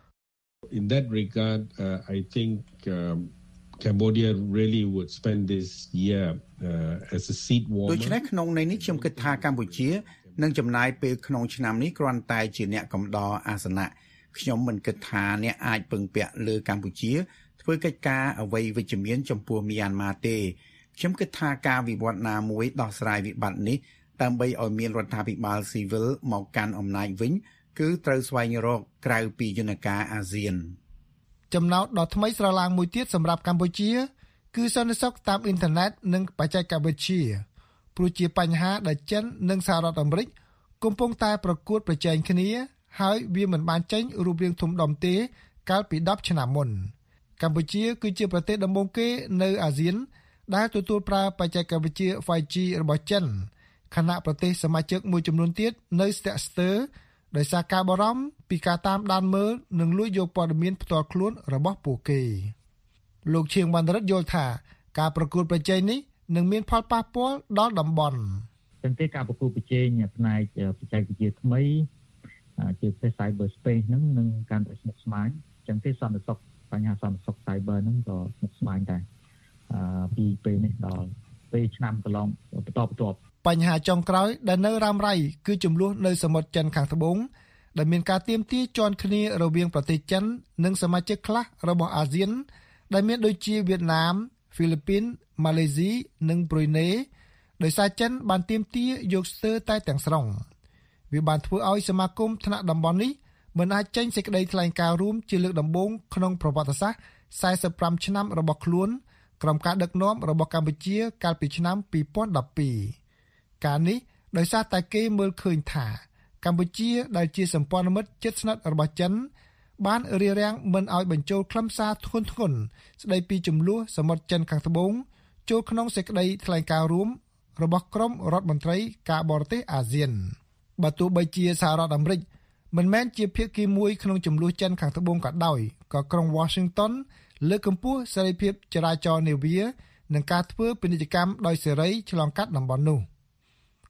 In that regard, uh, I think um, Cambodia really would spend this year uh, as a seat warmer. ដូច្នេះក្នុងន័យនេះខ្ញុំគិតថាកម្ពុជានឹងចំណាយពេលក្នុងឆ្នាំនេះគ្រាន់តែជាអ្នកកំដរអាសនៈខ្ញុំមិនគិតថាអ្នកអាចពឹងពាក់លើកម្ពុជាធ្វើកិច្ចការអ្វីវិជ្ជមានចំពោះមីយ៉ាន់ម៉ាទេខ្ញុំគិតថាការវិវត្តណាមួយដោះស្រាយវិបត្តិនេះដើម្បីឲ្យមានរដ្ឋាភិបាលស៊ីវិលមកកាន់អំណាចវិញគឺត្រូវស្វែងរកក្រៅពីយន្តការអាស៊ានចំណោទដ៏ថ្មីស្រឡាងមួយទៀតសម្រាប់កម្ពុជាគឺសន្តិសុខតាមអ៊ីនធឺណិតនិងបច្ចេកវិទ្យាព្រោះជាបញ្ហាដែលចិននិងសហរដ្ឋអាមេរិកកំពុងតែប្រកួតប្រជែងគ្នាហើយវាមិនបានចេញរូបរាងធំដុំទេកាលពីដប់ឆ្នាំមុនកម្ពុជាគឺជាប្រទេសដំបូងគេនៅអាស៊ានដែលទទួលប្រើបច្ចេកវិទ្យា five G របស់ចិនខណៈប្រទេសសមាជិកមួយចំនួនទៀតនៅស្ទាក់ស្ទើរដោយសារការបារម្ភពីការតាមដានមើលនិងលួចយកព័ត៌មានផ្ទាល់ខ្លួនរបស់ពួកគេលោកឈៀងវណ្ណរិទ្ធយល់ថាការប្រកួតប្រជែងនេះនឹងមានផលប៉ះពាល់ដល់តំបន់ទាំងទេការប្រកួតប្រជែងផ្នែកបច្ចេកវិទ្យាថ្មីជាពិសេស cyber space ហ្នឹងនឹងកាន់តែស្មុគស្មាញចឹងទេសន្តិសុខបញ្ហាសន្តិសុខ cyber ហ្នឹងក៏ស្មុគស្មាញដែរអឺពីពេលនេះដល់ពេលឆ្នាំកន្លងបន្តបន្ទាប់បញ្ហាចុងក្រោយដែលនៅរ៉ាំរ៉ៃគឺចំនួននៅសមុទ្រចិនខាងត្បូងដែលមានការទាមទារជាន់គ្នារវាងប្រទេសចិននិងសមាជិកខ្លះរបស់អាស៊ានដែលមានដូចជាវៀតណាមហ្វីលីពីនម៉ាឡេស៊ីនិងប្រ៊ុយណេដោយសារចិនបានទាមទារយកស្ទើរតែទាំងស្រុងវាបានធ្វើឲ្យសមាគមថ្នាក់តំបន់នេះមិនអាចចេញសេចក្តីថ្លែងការណ៍រួមជាលើកដំបូងក្នុងប្រវត្តិសាស្ត្រสี่สิบห้าឆ្នាំរបស់ខ្លួនក្រោមការដឹកនាំរបស់កម្ពុជាកាលពីឆ្នាំtwo thousand twelveការនេះដោយសារតែគេមើលឃើញថាកម្ពុជាដែលជាសម្ព័ន្ធមិត្តជិតស្និទ្ធរបស់ចិនបានរារាំងមិនឲ្យបញ្ចូលខ្លឹមសារធ្ងន់ធ្ងរស្ដីពីចំនួនសមុទ្រចិនខាងត្បូងចូលក្នុងសេចក្តីថ្លែងការណ៍រួមរបស់ក្រុមរដ្ឋមន្ត្រីការបរទេសអាស៊ានបើទោះបីជាសហរដ្ឋអាមេរិកមិនមែនជាភាគីមួយក្នុងចំនួនចិនខាងត្បូងក៏ដោយក៏ក្រុង Washington លើកកម្ពស់សេរីភាពចរាចរណ៍នាវានិងការធ្វើពាណិជ្ជកម្មដោយសេរីឆ្លងកាត់តំបន់នោះ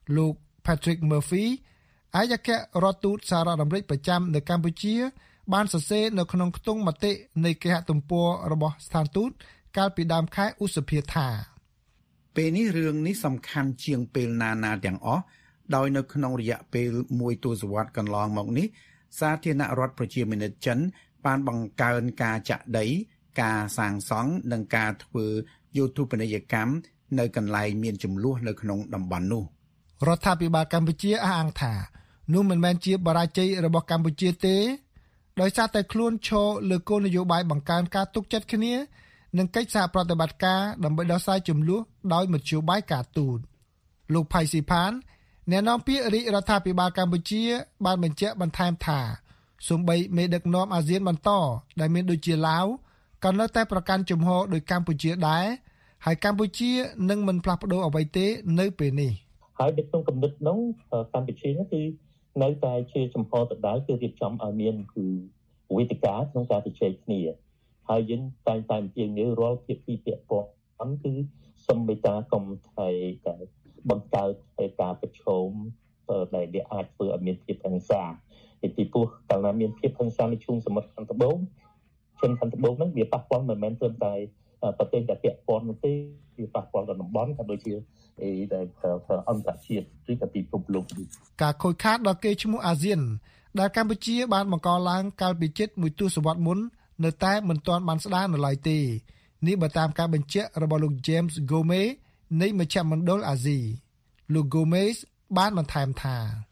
លោក Patrick Murphy អាយការដ្ឋទូតសហរដ្ឋអាមេរិកប្រចាំនៅកម្ពុជាបានសរសេរនៅក្នុងខ្ទង់មតិនៃគេហទំព័ររបស់ស្ថានទូតកាលពីដើមខែឧសភាថាពេលនេះរឿងនេះសំខាន់ជាងពេលណាណាទាំងអស់ដោយនៅក្នុងរយៈពេលមួយទសវត្សរ៍កន្លងមកនេះសាធារណរដ្ឋប្រជាមានិតចិនបានបង្កើនការចាក់ដីការសាងសង់និងការធ្វើយុទ្ធនាកម្មនៅកន្លែងមានចំនួននៅក្នុងតំបន់នោះរដ្ឋាភិបាលកម្ពុជាអះអាងថានោះមិនមែនជាបរាជ័យរបស់កម្ពុជាទេដោយសារតែខ្លួនឈរលើគោលនយោបាយបង្កើនការទុកចិត្តគ្នានិងកិច្ចសហប្រតិបត្តិការដើម្បីដោះស្រាយជម្លោះដោយមធ្យោបាយការទូតលោកផៃស៊ីផានអ្នកនាំពាក្យរាជរដ្ឋាភិបាលកម្ពុជាបានបញ្ជាក់បន្ថែមថាសូម្បីមេដឹកនាំអាស៊ានបន្តដែលមានដូចជាឡាវក៏នៅតែប្រកាន់ជំហរដោយកម្ពុជាដែរហើយកម្ពុជានឹងមិនផ្លាស់ប្ដូរអ្វីទេនៅពេលនេះហើយនៅក្នុងគំនិតនោះកម្ពុជាគឺនៅតែជាចំហដដែលគឺរៀបចំឲ្យមានគឺវេទិកាក្នុងការជជែកគ្នាហើយយើងតែងតែជាងរាល់ភាគីពាក់ព័ន្ធគឺសម្បេតាកុំតែបង្កើតការប្រឈមដែលវាអាចធ្វើឲ្យមានភាពហិង្សាពីព្រោះកាលណាមានភាពហិង្សានៅជុំសមុទ្រខាងត្បូងជើងខាងត្បូងហ្នឹងវាប៉ះពាល់មិនមែនត្រឹមតែប្រទេសដែលពាក់ព័ន្ធនោះទេវាប៉ះពាល់ដល់តំបន់ក៏ដូចជាដែលអន្តរជាតិឬក៏ពិភពលោកការខូចខាតដល់កេរ្តិ៍ឈ្មោះអាស៊ានដែលកម្ពុជាបានបង្កឡើងកាលពីជិតមួយទសវត្សរ៍មុននៅតែមិនទាន់បានស្ដារនៅឡើយទេនេះបើតាមការបញ្ជាក់របស់លោក James Gomez នៃមជ្ឈមណ្ឌលអាស៊ីលោក Gomez បានបន្ថែមថា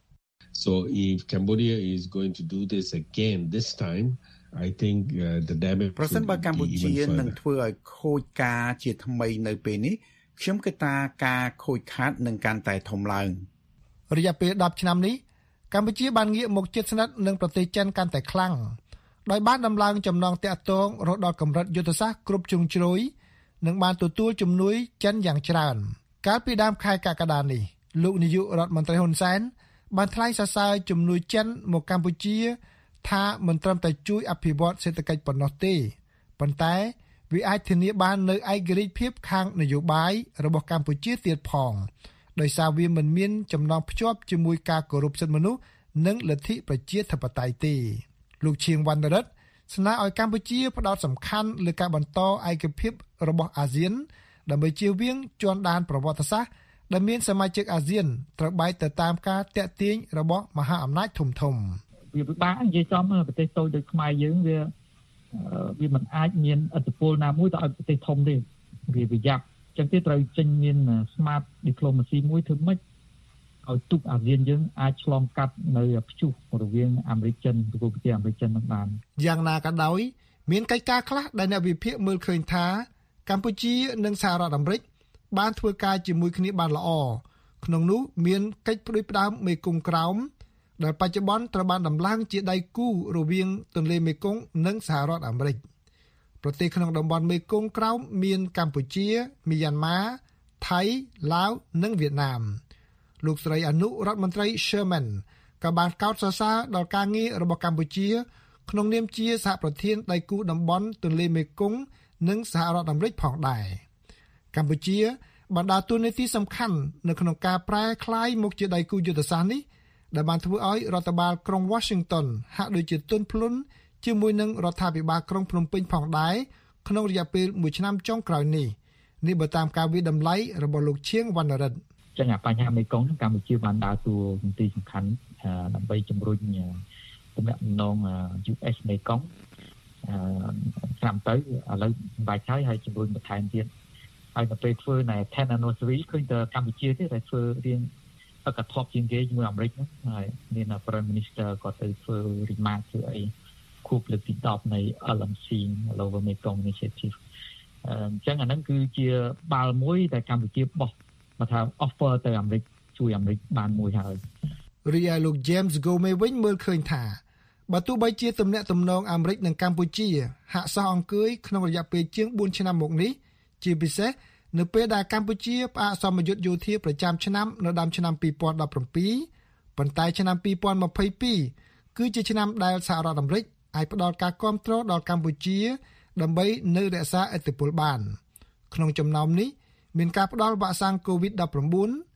So if Cambodia is going to do this again this time I think uh, the damage ប្រសិនបើកម្ពុជានឹងធ្វើឲ្យខូចការជាថ្មីនៅពេលនេះខ្ញុំគិតថាការខូចខាតនឹងកាន់តែធំឡើងរយៈពេលដប់ឆ្នាំនេះកម្ពុជាបានងាកមកជិតស្និទ្ធនឹងប្រទេសចិនកាន់តែខ្លាំងដោយបានដំឡើងចំណងតាក់ទងរហូតដល់កម្រិតយុទ្ធសាស្ត្រគ្រប់ជ្រុងជ្រោយនិងបានទទួលជំនួយចិនយ៉ាងច្រើនកាលពីដើមខែកក្កដានេះលោកនាយករដ្ឋមន្ត្រីហ៊ុនសែនបានថ្លែងសរសើរជំនួយចិនមកកម្ពុជាថាមិនត្រឹមតែជួយអភិវឌ្ឍសេដ្ឋកិច្ចប៉ុណ្ណោះទេប៉ុន្តែវាអាចធានាបាននូវឯករាជ្យភាពខាងនយោបាយរបស់កម្ពុជាទៀតផងដោយសារវាមិនមានចំណងភ្ជាប់ជាមួយការគោរពសិទ្ធិមនុស្សនិងលទ្ធិប្រជាធិបតេយ្យទេលោកឈៀងវណ្ណរិទ្ធស្នើឲ្យកម្ពុជាផ្ដោតសំខាន់លើការបន្តឯកភាពរបស់អាស៊ានដើម្បីជៀសវាងជន់ដានប្រវត្តិសាស្ត្រដែលមានសមាជិកអាស៊ានត្រូវបែកទៅតាមការតាក់ទាញរបស់មហាអំណាចធំធំវាពិបាកនិយាយចំប្រទេសតូចដូចខ្មែរយើងវាវាមិនអាចមានឥទ្ធិពលណាមួយទៅឲ្យប្រទេសធំទេវាប្រយ័ត្នចឹងទេត្រូវចេញមាន smart diplomacy មួយធ្វើម៉េចឲ្យទូកអាស៊ានយើងអាចឆ្លងកាត់នៅព្យុះរវាងអាមេរិកចិនប្រទេសអាមេរិកចិននឹងបានយ៉ាងណាក៏ដោយមានកិច្ចការខ្លះដែលអ្នកវិភាគមើលឃើញថាកម្ពុជានិងសហរដ្ឋអាមេរិកបានធ្វើការជាមួយគ្នាបានល្អក្នុងនោះមានកិច្ចផ្ដួចផ្ដើមមេគង្គក្រោមដែលបច្ចុប្បន្នត្រូវបានដំឡើងជាដៃគូរវាងទន្លេមេគង្គនិងសហរដ្ឋអាមេរិកប្រទេសក្នុងតំបន់មេគង្គក្រោមមានកម្ពុជាមីយ៉ាន់ម៉ាថៃឡាវនិងវៀតណាមលោកស្រីអនុរដ្ឋមន្ត្រី Sherman ក៏បានកោតសរសើរដល់ការងាររបស់កម្ពុជាក្នុងនាមជាសហប្រធានដៃគូតំបន់ទន្លេមេគង្គនិងសហរដ្ឋអាមេរិកផងដែរកម្ពុជាបានដើរតួនាទីសំខាន់នៅក្នុងការប្រែក្លាយមកជាដៃគូយុទ្ធសាស្ត្រនេះដែលបានធ្វើឲ្យរដ្ឋបាលក្រុង Washington ហាក់ដូចជាទន់ភ្លន់ជាមួយនឹងរដ្ឋាភិបាលក្រុងភ្នំពេញផងដែរក្នុងរយៈពេលមួយឆ្នាំចុងក្រោយនេះនេះបើតាមការវិតម្លៃរបស់លោកឈៀងវណ្ណរិទ្ធចឹងបញ្ហាមេគង្គកម្ពុជាបានដើរតួនាទីសំខាន់ដើម្បីជំរុញទំនាក់ទំនង ยู เอส មេគង្គឆ្នាំទៅឥឡូវបាយហើយហើយជំរុញបន្ថែមទៀតហើយទៅពេលធ្វើនៅ tenth anniversary ឃើញតែកម្ពុជាទេតែធ្វើរៀងអកថប់ជាងគេជាមួយអាមេរិកហ្នឹងហើយមាន Prime Minister ក៏ទៅធ្វើ remark ធ្វើអីខួបលើកទី10នៃ แอล เอ็ม ซี Lower Mekong Initiative អញ្ចឹងអាហ្នឹងគឺជាបាល់មួយដែលកម្ពុជាបោះមកថា offer ទៅអាមេរិកជួយអាមេរិកបានមួយហើយរីឯលោក James Gomez វិញមើលឃើញថាបើទោះបីជាទំនាក់ទំនងអាមេរិកនិងកម្ពុជាហាក់សោះអង្គើយក្នុងរយៈពេលជាង4ឆ្នាំមកនេះជាពិសេសនៅពេលដែលកម្ពុជាផ្អាកសមយុទ្ធយោធាប្រចាំឆ្នាំនៅដើមឆ្នាំពីរពាន់ដប់ប្រាំពីរប៉ុន្តែឆ្នាំពីរពាន់ម្ភៃពីរគឺជាឆ្នាំដែលសហរដ្ឋអាមេរិកអាចផ្ដល់ការគាំទ្រដល់កម្ពុជាដើម្បីនៅរក្សាឥទ្ធិពលបានក្នុងចំណោមនេះមានការផ្ដល់វ៉ាក់សាំង កូវីដ ដប់ប្រាំបួន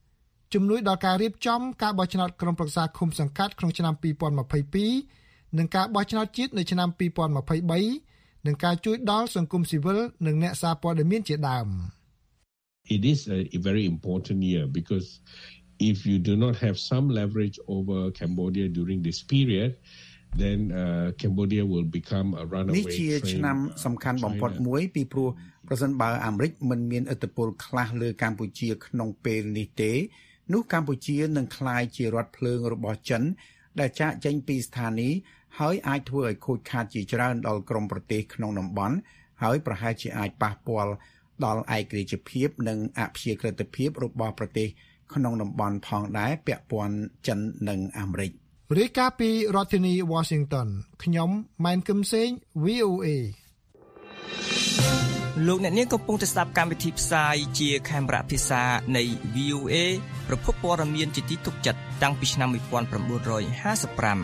ជំនួយដល់ការរៀបចំការបោះឆ្នោតក្រុមប្រឹក្សាឃុំសង្កាត់ក្នុងឆ្នាំពីរពាន់ម្ភៃពីរនិងការបោះឆ្នោតជាតិនៅឆ្នាំពីរពាន់ម្ភៃបីនិងការជួយដល់សង្គមស៊ីវិលនិងអ្នកសារព័ត៌មានជាដើម It is a, a very important year because if you do not have some leverage over Cambodia during this period, then uh, Cambodia will become a runaway. នេះជាឆ្នាំសំខាន់បំផុតមួយពីព្រោះប្រសិនបើអាមេរិកមិនមានឥទ្ធិពលខ្លះលើកម្ពុជាក្នុងពេលនេះទេនោះកម្ពុជានឹងក្លាយជារដ្ឋភ្លើងរបស់ចិនដែលចាកចេញពីស្ថានីយ៍ហើយអាចធ្វើឲ្យខូចខាតជាច្រើនដល់ក្រុមប្រទេសក្នុងតំបន់ហើយប្រហែលជាអាចប៉ះពាល់ដល់ឯករាជ្យភាពនិងអព្យាក្រឹតភាពរបស់ប្រទេសក្នុងតំបន់ផងដែរពាក់ព័ន្ធចិននិងអាមេរិករាយការណ៍ពីរដ្ឋធានី Washington ខ្ញុំម៉ែនគឹមសេង វី អូ អេលោកអ្នកនាងកំពុងតែស្ដាប់កម្មវិធីផ្សាយជាខេមរៈភាសានៃ វី អូ អេ ប្រភពព័ត៌មានជាទីទុកចិត្តតាំងពីឆ្នាំnineteen fifty-five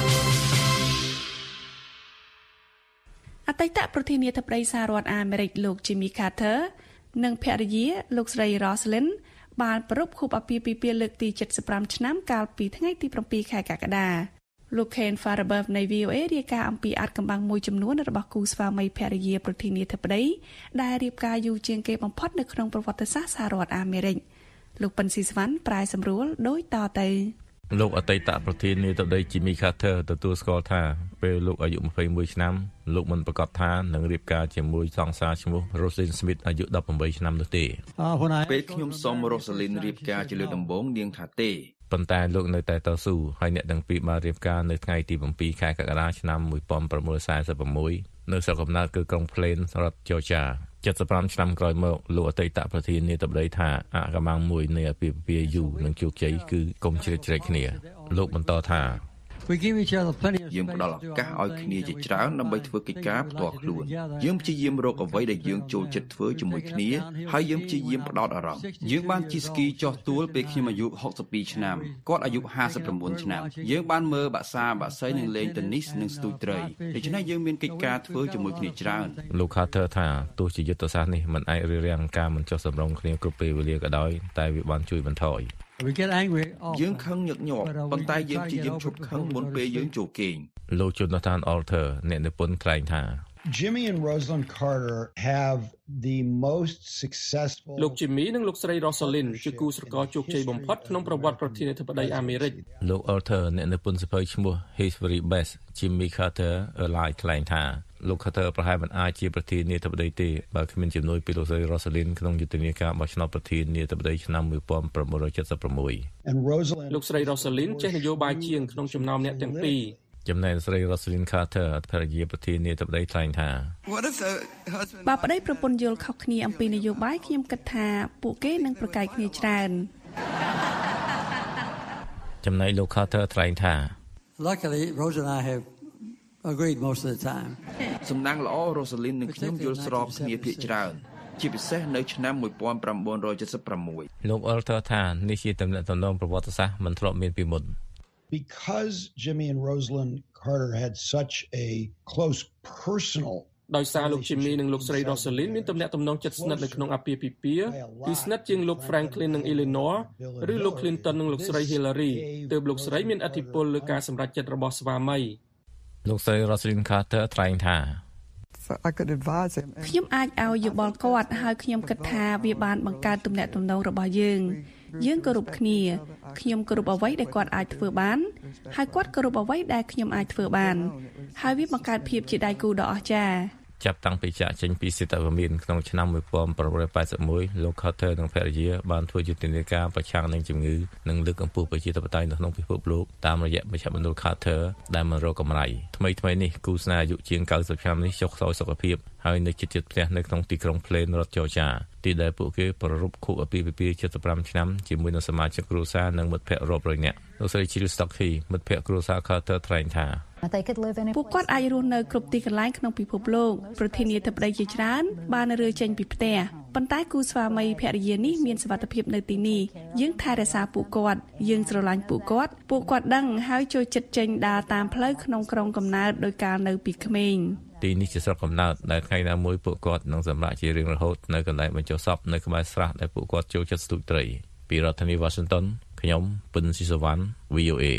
អតីតប្រធានាធិបតីសហរដ្ឋអាមេរិកលោក Jimmy Carter និងភរិយាលោកស្រី Rosalyn បានប្រពខួបអាពាហ៍ពិពាហ៍លើកទីseventy-fiveឆ្នាំកាលពីថ្ងៃទីsevenខែកក្កដាលោក Ken Farabev នៃ វី អូ អេ រាយការណ៍អំពីអាចកម្បាំងមួយចំនួនរបស់គូស្វាមីភរិយាប្រធានាធិបតីដែលរៀបការយូរជាងគេបំផុតនៅក្នុងប្រវត្តិសាស្ត្រសហរដ្ឋអាមេរិកលោកប៉ិនស៊ីស្វណ្ណប្រែសម្រួលដោយតទៅលោកអតីតប្រធានាធិបតី Jimmy Carter ទទួលស្គាល់ថាពេលលោកអាយុtwenty-oneឆ្នាំលោកមិនប្រកាសថានឹងរៀបការជាមួយសង្សារឈ្មោះ Rosalyn Smith អាយុeighteenឆ្នាំនោះទេពេលខ្ញុំសុំ Rosalyn រៀបការជាលើកដំបូងនាងថាទេប៉ុន្តែលោកនៅតែតស៊ូហើយអ្នកទាំងពីរបានរៀបការនៅថ្ងៃទីsevenខែកក្កដាឆ្នាំnineteen forty-sixនៅស្រុកកំណើតគឺក្រុង Plain រដ្ឋ Georgia seventy-fiveឆ្នាំក្រោយមកលោកអតីតប្រធានាធិបតីថាអកម្បាំងមួយនៃអាពាហ៍ពិពាហ៍យូរនិងជោគជ័យគឺកុំជ្រៀតជ្រែកគ្នាលោកបន្តថាយើងផ្ដល់ឱកាសឲ្យគ្នាជាច្រើនដើម្បីធ្វើកិច្ចការផ្ទាល់ខ្លួនយើងព្យាយាមរកអ្វីដែលយើងចូលចិត្តធ្វើជាមួយគ្នាហើយយើងព្យាយាមផ្ដោតអារម្មណ៍យើងបានជិះស្គីចុះទួលពេលខ្ញុំអាយុsixty-twoឆ្នាំគាត់អាយុfifty-nineឆ្នាំយើងបានមើលបាក់សាបាក់សីនិងលេងតេនីសនិងស្ទូចត្រីដូច្នេះយើងមានកិច្ចការធ្វើជាមួយគ្នាច្រើនលោក Carter ថាទោះជាយុទ្ធសាស្ត្រនេះមិនអាចរារាំងការមិនចុះសម្រុងគ្នាគ្រប់ពេលវេលាក៏ដោយតែវាបានជួយបន្ថយយើងខឹងញឹកញាប់ប៉ុន្តែយើងព្យាយាមឈប់ខឹងមុនពេលយើងចូលគេងលោក Jonathan Alter អ្នកនិពន្ធថ្លែងថា Jimmy and Rosalyn Carter have the most successful លោក Jimmy និងលោកស្រី Rosalyn ជាគូស្រករជោគជ័យបំផុតក្នុងប្រវត្តិប្រធានាធិបតីអាមេរិកលោក Alter អ្នកនិពន្ធសៀវភៅឈ្មោះ His Very Best Jimmy Carter Alive ថ្លែងថាលោក Carter ប្រហែលមិនអាចជាប្រធានាធិបតីទេបើគ្មានជំនួយពីលោកស្រី Rosalyn ក្នុងយុទ្ធនាការបោះឆ្នោតប្រធានាធិបតីឆ្នាំnineteen seventy-six លោកស្រី Rosalyn ចេះនយោបាយជាងក្នុងចំណោមអ្នកទាំងពីរចំណែកស្រី Rosalyn Carter ភរិយាប្រធានាធិបតីថ្លែងថាបើប្តីប្រពន្ធយល់ខុសគ្នាអំពីនយោបាយខ្ញុំគិតថាពួកគេនឹងប្រកែកគ្នាច្រើនចំណែកលោក Carter ថ្លែងថា Luckily Rose and I have agreed most of the time សំណាងល្អ Rosalyn និងខ្ញុំយល់ស្របគ្នាភាគច្រើនជាពិសេសនៅឆ្នាំnineteen seventy-six លោក Alter ថានេះជាទំនាក់ទំនងប្រវត្តិសាស្ត្រមិនធ្លាប់មានពីមុន Because Jimmy and Rosalyn Carter had such a close personal ដោយសារលោក Jimmy និងលោកស្រី Rosalyn មានទំនាក់ទំនងជិតស្និទ្ធនៅក្នុងអាពាហ៍ពិពាហ៍គឺស្និទ្ធជាងលោក Franklin និង Eleanor ឬលោក Clinton និងលោកស្រី Hillary ទើបលោកស្រីមានឥទ្ធិពលលើការសម្រេចចិត្តរបស់ស្វាមីលោកស្រី Rosalyn Carter ថ្លែងថាខ្ញុំអាចឲ្យយោបល់គាត់ហើយខ្ញុំគិតថាវាបានបង្កើតទំនាក់ទំនងរបស់យើងយើងគោរពគ្នាខ្ញុំគោរពអ្វីដែលគាត់អាចធ្វើបានហើយគាត់គោរពអ្វីដែលខ្ញុំអាចធ្វើបានហើយវាបង្កើតភាពជាដៃគូដ៏អស្ចារ្យចាប់តាំងពីចាក់ចេញពីសេតវិមានក្នុងឆ្នាំnineteen eighty-oneលោក Carter និងភរិយាបានធ្វើយុទ្ធនាការប្រឆាំងនឹងជំងឺនិងលើកកម្ពស់ប្រជាធិបតេយ្យនៅក្នុងពិភពលោកតាមរយៈមជ្ឈមណ្ឌល Carter ដែលមិនរកកម្រៃថ្មីថ្មីនេះគូស្នេហ៍អាយុជាងninetyឆ្នាំនេះចុះខ្សោយសុខភាពហើយនៅជិតជិតផ្ទះនៅក្នុងទីក្រុង Plain រដ្ឋ Georgia ទីដែលពួកគេប្រារព្ធខួបអាពាហ៍ពិពាហ៍seventy-fiveឆ្នាំជាមួយនឹងសមាជិកគ្រួសារនិងមិត្តភ័ក្តិរាប់រយនាក់លោកស្រី Jill Stockey មិត្តភ័ក្តិគ្រួសារ Carter ថ្លែងថាពួកគាត់អាចរស់នៅគ្រប់ទីកន្លែងក្នុងពិភពលោកប្រធានាធិបតីជាច្រើនបានរើចេញពីផ្ទះប៉ុន្តែគូស្វាមីភរិយានេះមានសុវត្ថិភាពនៅទីនេះយើងថែរក្សាពួកគាត់យើងស្រឡាញ់ពួកគាត់ពួកគាត់ដឹងហើយចូលចិត្តចេញដើរតាមផ្លូវក្នុងក្រុងកំណើតដោយកាលនៅពីក្មេងទីនេះជាស្រុកកំណើតដែលថ្ងៃណាមួយពួកគាត់នឹងសម្រាកជារៀងរហូតនៅកន្លែងបញ្ចុះសពនៅក្បែរស្រះដែលពួកគាត់ចូលចិត្តស្ទូចត្រីពីរដ្ឋធានី Washington ខ្ញុំពិនស៊ីសវណ្ណ V O A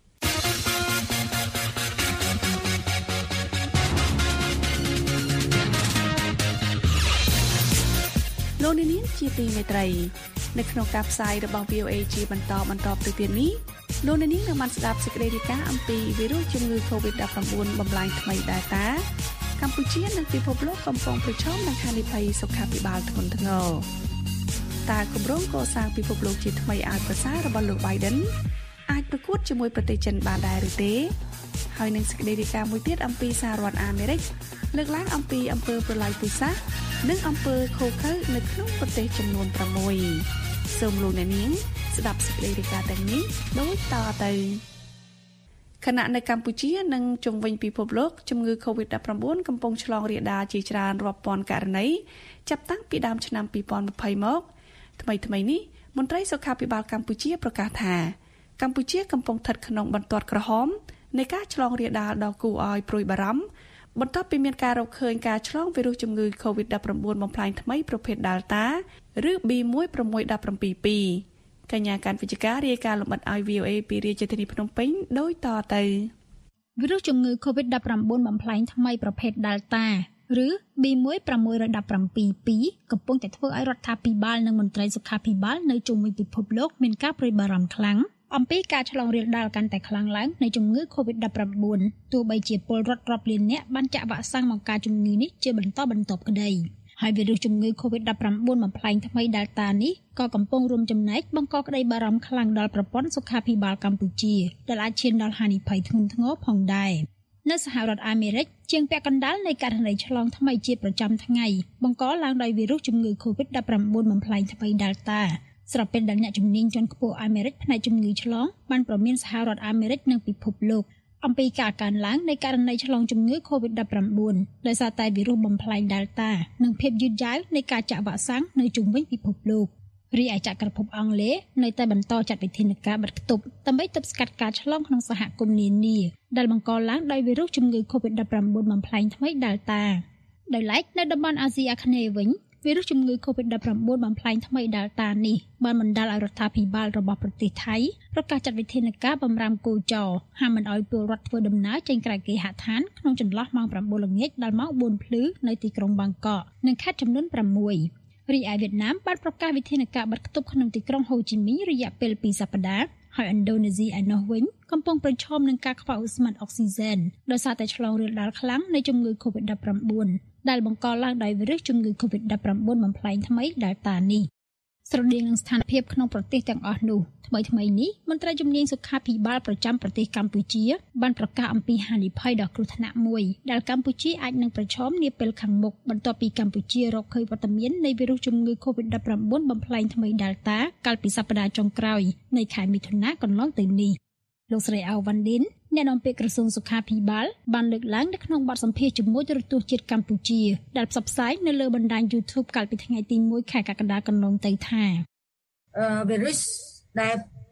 លោកនាងជាទីមេត្រីនៅក្នុងការផ្សាយរបស់ V O A ជាបន្តបន្តទៅទៀតនេះលោកនាងនឹងបានស្ដាប់សេចក្តីរាយការណ៍អំពីវីរុសជំងឺ COVID ដប់ប្រាំបួន បំលែងថ្មី Delta កម្ពុជានិងពិភពលោកកំពុងប្រឈមនឹងហានិភ័យសុខាភិបាលធ្ងន់ធ្ងរតើគម្រោងកសាងពិភពលោកជាថ្មីឲ្យប្រសើររបស់លោក Biden អាចប្រកួតជាមួយប្រទេសចិនបានដែរឬទេហើយនឹងសេចក្តីរាយការណ៍មួយទៀតអំពីសហរដ្ឋអាមេរិកលើកឡើងអំពីអំពើប្រល័យពូជសាសន៍និងអំពើឃោរឃៅនៅក្នុងប្រទេសចំនួនប្រាំមួយ សូមលោកអ្នកនាងស្ដាប់សេចក្តីរាយការណ៍ទាំងនេះដូចតទៅខណៈនៅកម្ពុជានិងជុំវិញពិភពលោកជំងឺ COVID ដប់ប្រាំបួន កំពុងឆ្លងរាលដាលជាច្រើនរាប់ពាន់ករណីចាប់តាំងពីដើមឆ្នាំពីរពាន់ម្ភៃមកថ្មីថ្មីនេះមន្ត្រីសុខាភិបាលកម្ពុជាប្រកាសថាកម្ពុជាកំពុងស្ថិតក្នុងបន្ទាត់ក្រហមនៃការឆ្លងរាលដាលដ៏គួរឲ្យព្រួយបារម្ភបន្ទាប់ពីមានការរកឃើញការឆ្លងវីរុសជំងឺ COVID ដប់ប្រាំបួន បំផ្លាញថ្មីប្រភេទ Delta ឬ B មួយប្រាំមួយដប់ប្រាំពីរ ពីរកញ្ញាកាន់វិជ្ជការរាយការណ៍លម្អិតឲ្យ V O A ពីរាជធានីភ្នំពេញដូចតទៅវីរុសជំងឺ COVID ដប់ប្រាំបួន បំផ្លាញថ្មីប្រភេទ Delta ឬ B មួយប្រាំមួយដប់ប្រាំពីរ ពីរកំពុងតែធ្វើឲ្យរដ្ឋាភិបាលនិងមន្ត្រីសុខាភិបាលនៅជុំវិញពិភពលោកមានការព្រួយបារម្ភខ្លាំងអំពីការឆ្លងរាលដាលកាន់តែខ្លាំងឡើងនៃជំងឺ COVID ដប់ប្រាំបួន ទោះបីជាពលរដ្ឋរាប់លាននាក់បានចាក់វ៉ាក់សាំងបង្ការជំងឺនេះជាបន្តបន្ទាប់ក្តីហើយវីរុសជំងឺ COVID ដប់ប្រាំបួន បំផ្លាញថ្មី Delta នេះក៏កំពុងរួមចំណែកបង្កក្តីបារម្ភខ្លាំងដល់ប្រព័ន្ធសុខាភិបាលកម្ពុជាដែលអាចឈានដល់ហានិភ័យធ្ងន់ធ្ងរផងដែរនៅសហរដ្ឋអាមេរិកជាងពាក់កណ្ដាលនៃករណីឆ្លងថ្មីជាប្រចាំថ្ងៃបង្កឡើងដោយវីរុសជំងឺ COVID ដប់ប្រាំបួន បំផ្លាញថ្មី Deltaស្របពេលដែលអ្នកជំនាញជាន់ខ្ពស់អាមេរិកផ្នែកជំងឺឆ្លងបានព្រមានសហរដ្ឋអាមេរិកនិងពិភពលោកអំពីការកើនឡើងនៃករណីឆ្លងជំងឺ COVID ដប់ប្រាំបួន ដោយសារតែវីរុសបំផ្លាញ Delta និងភាពយឺតយ៉ាវនៃការចាក់វ៉ាក់សាំងនៅជុំវិញពិភពលោករីឯចក្រភពអង់គ្លេសនៅតែបន្តចាត់វិធានការបិទគប់ដើម្បីទប់ស្កាត់ការឆ្លងក្នុងសហគមន៍នានាដែលបង្កឡើងដោយវីរុសជំងឺ COVID ដប់ប្រាំបួន បំផ្លាញថ្មី Delta ដោយឡែកនៅតំបន់អាស៊ីអាគ្នេយ៍វិញវីរុសជំងឺ COVID ដប់ប្រាំបួន បំផ្លាញថ្មី Delta នេះបានបណ្ដាលឲ្យរដ្ឋាភិបាលរបស់ប្រទេសថៃប្រកាសចាត់វិធានការបម្រាមគោចរហាមមិនឲ្យពលរដ្ឋធ្វើដំណើរចេញក្រៅគេហដ្ឋានក្នុងចន្លោះម៉ោង ប្រាំបួន ល្ងាចដល់ម៉ោង បួន ភ្លឺនៅទីក្រុងបាងកកនិងខេត្តចំនួនប្រាំមួយរីឯវៀតណាមបានប្រកាសវិធានការបិទគប់ក្នុងទីក្រុងហូជីមីញរយៈពេលពីរសប្តាហ៍ហើយឥណ្ឌូនេស៊ីឯណោះវិញកំពុងប្រឈមនឹងការខ្វះឧស្ម័នអុកស៊ីហ្សែនដោយសារតែឆ្លងរាលដាលខ្លាំងនៃជំងឺ COVID ដប់ប្រាំបួន ដែលបង្កឡើងដោយវីរុសជំងឺ COVID ដប់ប្រាំបួន បំផ្លាញថ្មី Delta នេះស្រដៀងនឹងស្ថានភាពក្នុងប្រទេសទាំងអស់នោះថ្មីថ្មីនេះមន្ត្រីជំនាញសុខាភិបាលប្រចាំប្រទេសកម្ពុជាបានប្រកាសអំពីហានិភ័យដ៏គ្រោះថ្នាក់មួយដែលកម្ពុជាអាចនឹងប្រឈមនាពេលខាងមុខបន្ទាប់ពីកម្ពុជារកឃើញវត្តមាននៃវីរុសជំងឺ COVID ដប់ប្រាំបួន បំផ្លាញថ្មី Delta កាលពីសប្តាហ៍ចុងក្រោយនៃខែមិថុនាកន្លងទៅនេះលោកស្រីអាវវ៉ាន់ឌិនអ្នកនាំពាក្យក្រសួងសុខាភិបាលបានលើកឡើងនៅក្នុងបទសម្ភាសន៍ជាមួយទូរទស្សន៍ជាតិកម្ពុជាដែលផ្សព្វផ្សាយនៅលើបណ្ដាញ YouTube កាលពីថ្ងៃទីមួយខែកក្កដាកន្លងទៅថាអឺវីរុសដែល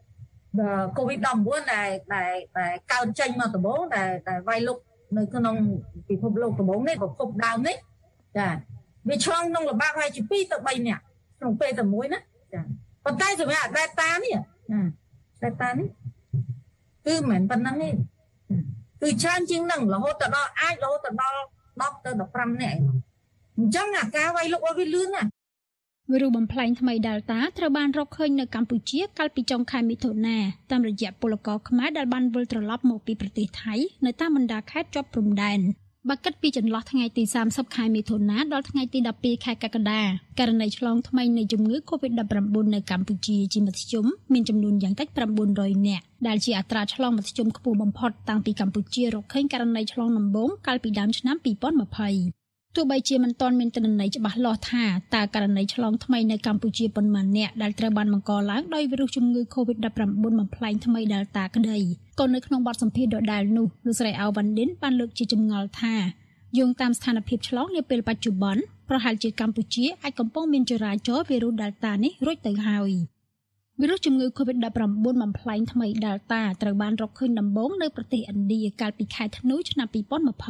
COVID ដប់ប្រាំបួន ដែលដែលដែលកើតចេញមកដំបូងដែលដែលវាយលុកនៅក្នុងពិភពលោកដំបូងនេះប្រភពដើមនេះចាវាឆ្លងក្នុងល្បាតហើយជាពីរទៅបីនាក់ក្នុងពេលតែមួយណាចាប៉ុន្តែសម្រាប់ Delta នេះណា Delta នេះគឺមិនមែនប៉ុណ្ណឹងទេគឺច្រើនជាងហ្នឹងរហូតដល់អាចរហូតដល់ដប់ទៅដល់ប្រាំនាក់អញ្ចឹងអាការវាយលុកឲ្យវាលឿនណាវីរុសបំផ្លាញថ្មី Delta ត្រូវបានរកឃើញនៅកម្ពុជាកាលពីចុងខែមិថុនាតាមរយៈពលករខ្មែរដែលបានវិលត្រឡប់មកពីប្រទេសថៃនៅតាមបណ្ដាខេត្តជាប់ព្រំដែនបើគិតពីចន្លោះថ្ងៃទីសាមសិបខែមិថុនាដល់ថ្ងៃទីដប់ពីរខែកក្កដាករណីឆ្លងថ្មីនៃជំងឺ COVID ដប់ប្រាំបួន នៅកម្ពុជាជាមធ្យមមានចំនួនយ៉ាងតិចប្រាំបួនរយនាក់ដែលជាអត្រាឆ្លងមធ្យមខ្ពស់បំផុតតាំងពីកម្ពុជារកឃើញករណីឆ្លងដំបូងកាលពីដើមឆ្នាំពីរពាន់ម្ភៃទោះបីជាមិនទាន់មានទិន្នន័យច្បាស់លាស់ថាតើករណីឆ្លងថ្មីនៅកម្ពុជាប៉ុន្មាននាក់ដែលត្រូវបានបង្កឡើងដោយវីរុសជំងឺ COVID ដប់ប្រាំបួន បំផ្លាញថ្មី Delta ក្តីក៏នៅក្នុងបទសម្ភាសន៍ដដែលនោះលោកស្រីអាវវ៉ាន់ឌិនបានលើកជាចម្ងល់ថាយោងតាមស្ថានភាពឆ្លងនាពេលបច្ចុប្បន្នប្រហែលជាកម្ពុជាអាចកំពុងមានចរាចរណ៍វីរុស Delta នេះរួចទៅហើយវីរុសជំងឺ COVID ដប់ប្រាំបួន បំផ្លាញថ្មី Delta ត្រូវបានរកឃើញដំបូងនៅប្រទេសឥណ្ឌាកាលពីខែធ្នូឆ្នាំពីរពាន់ម្ភៃ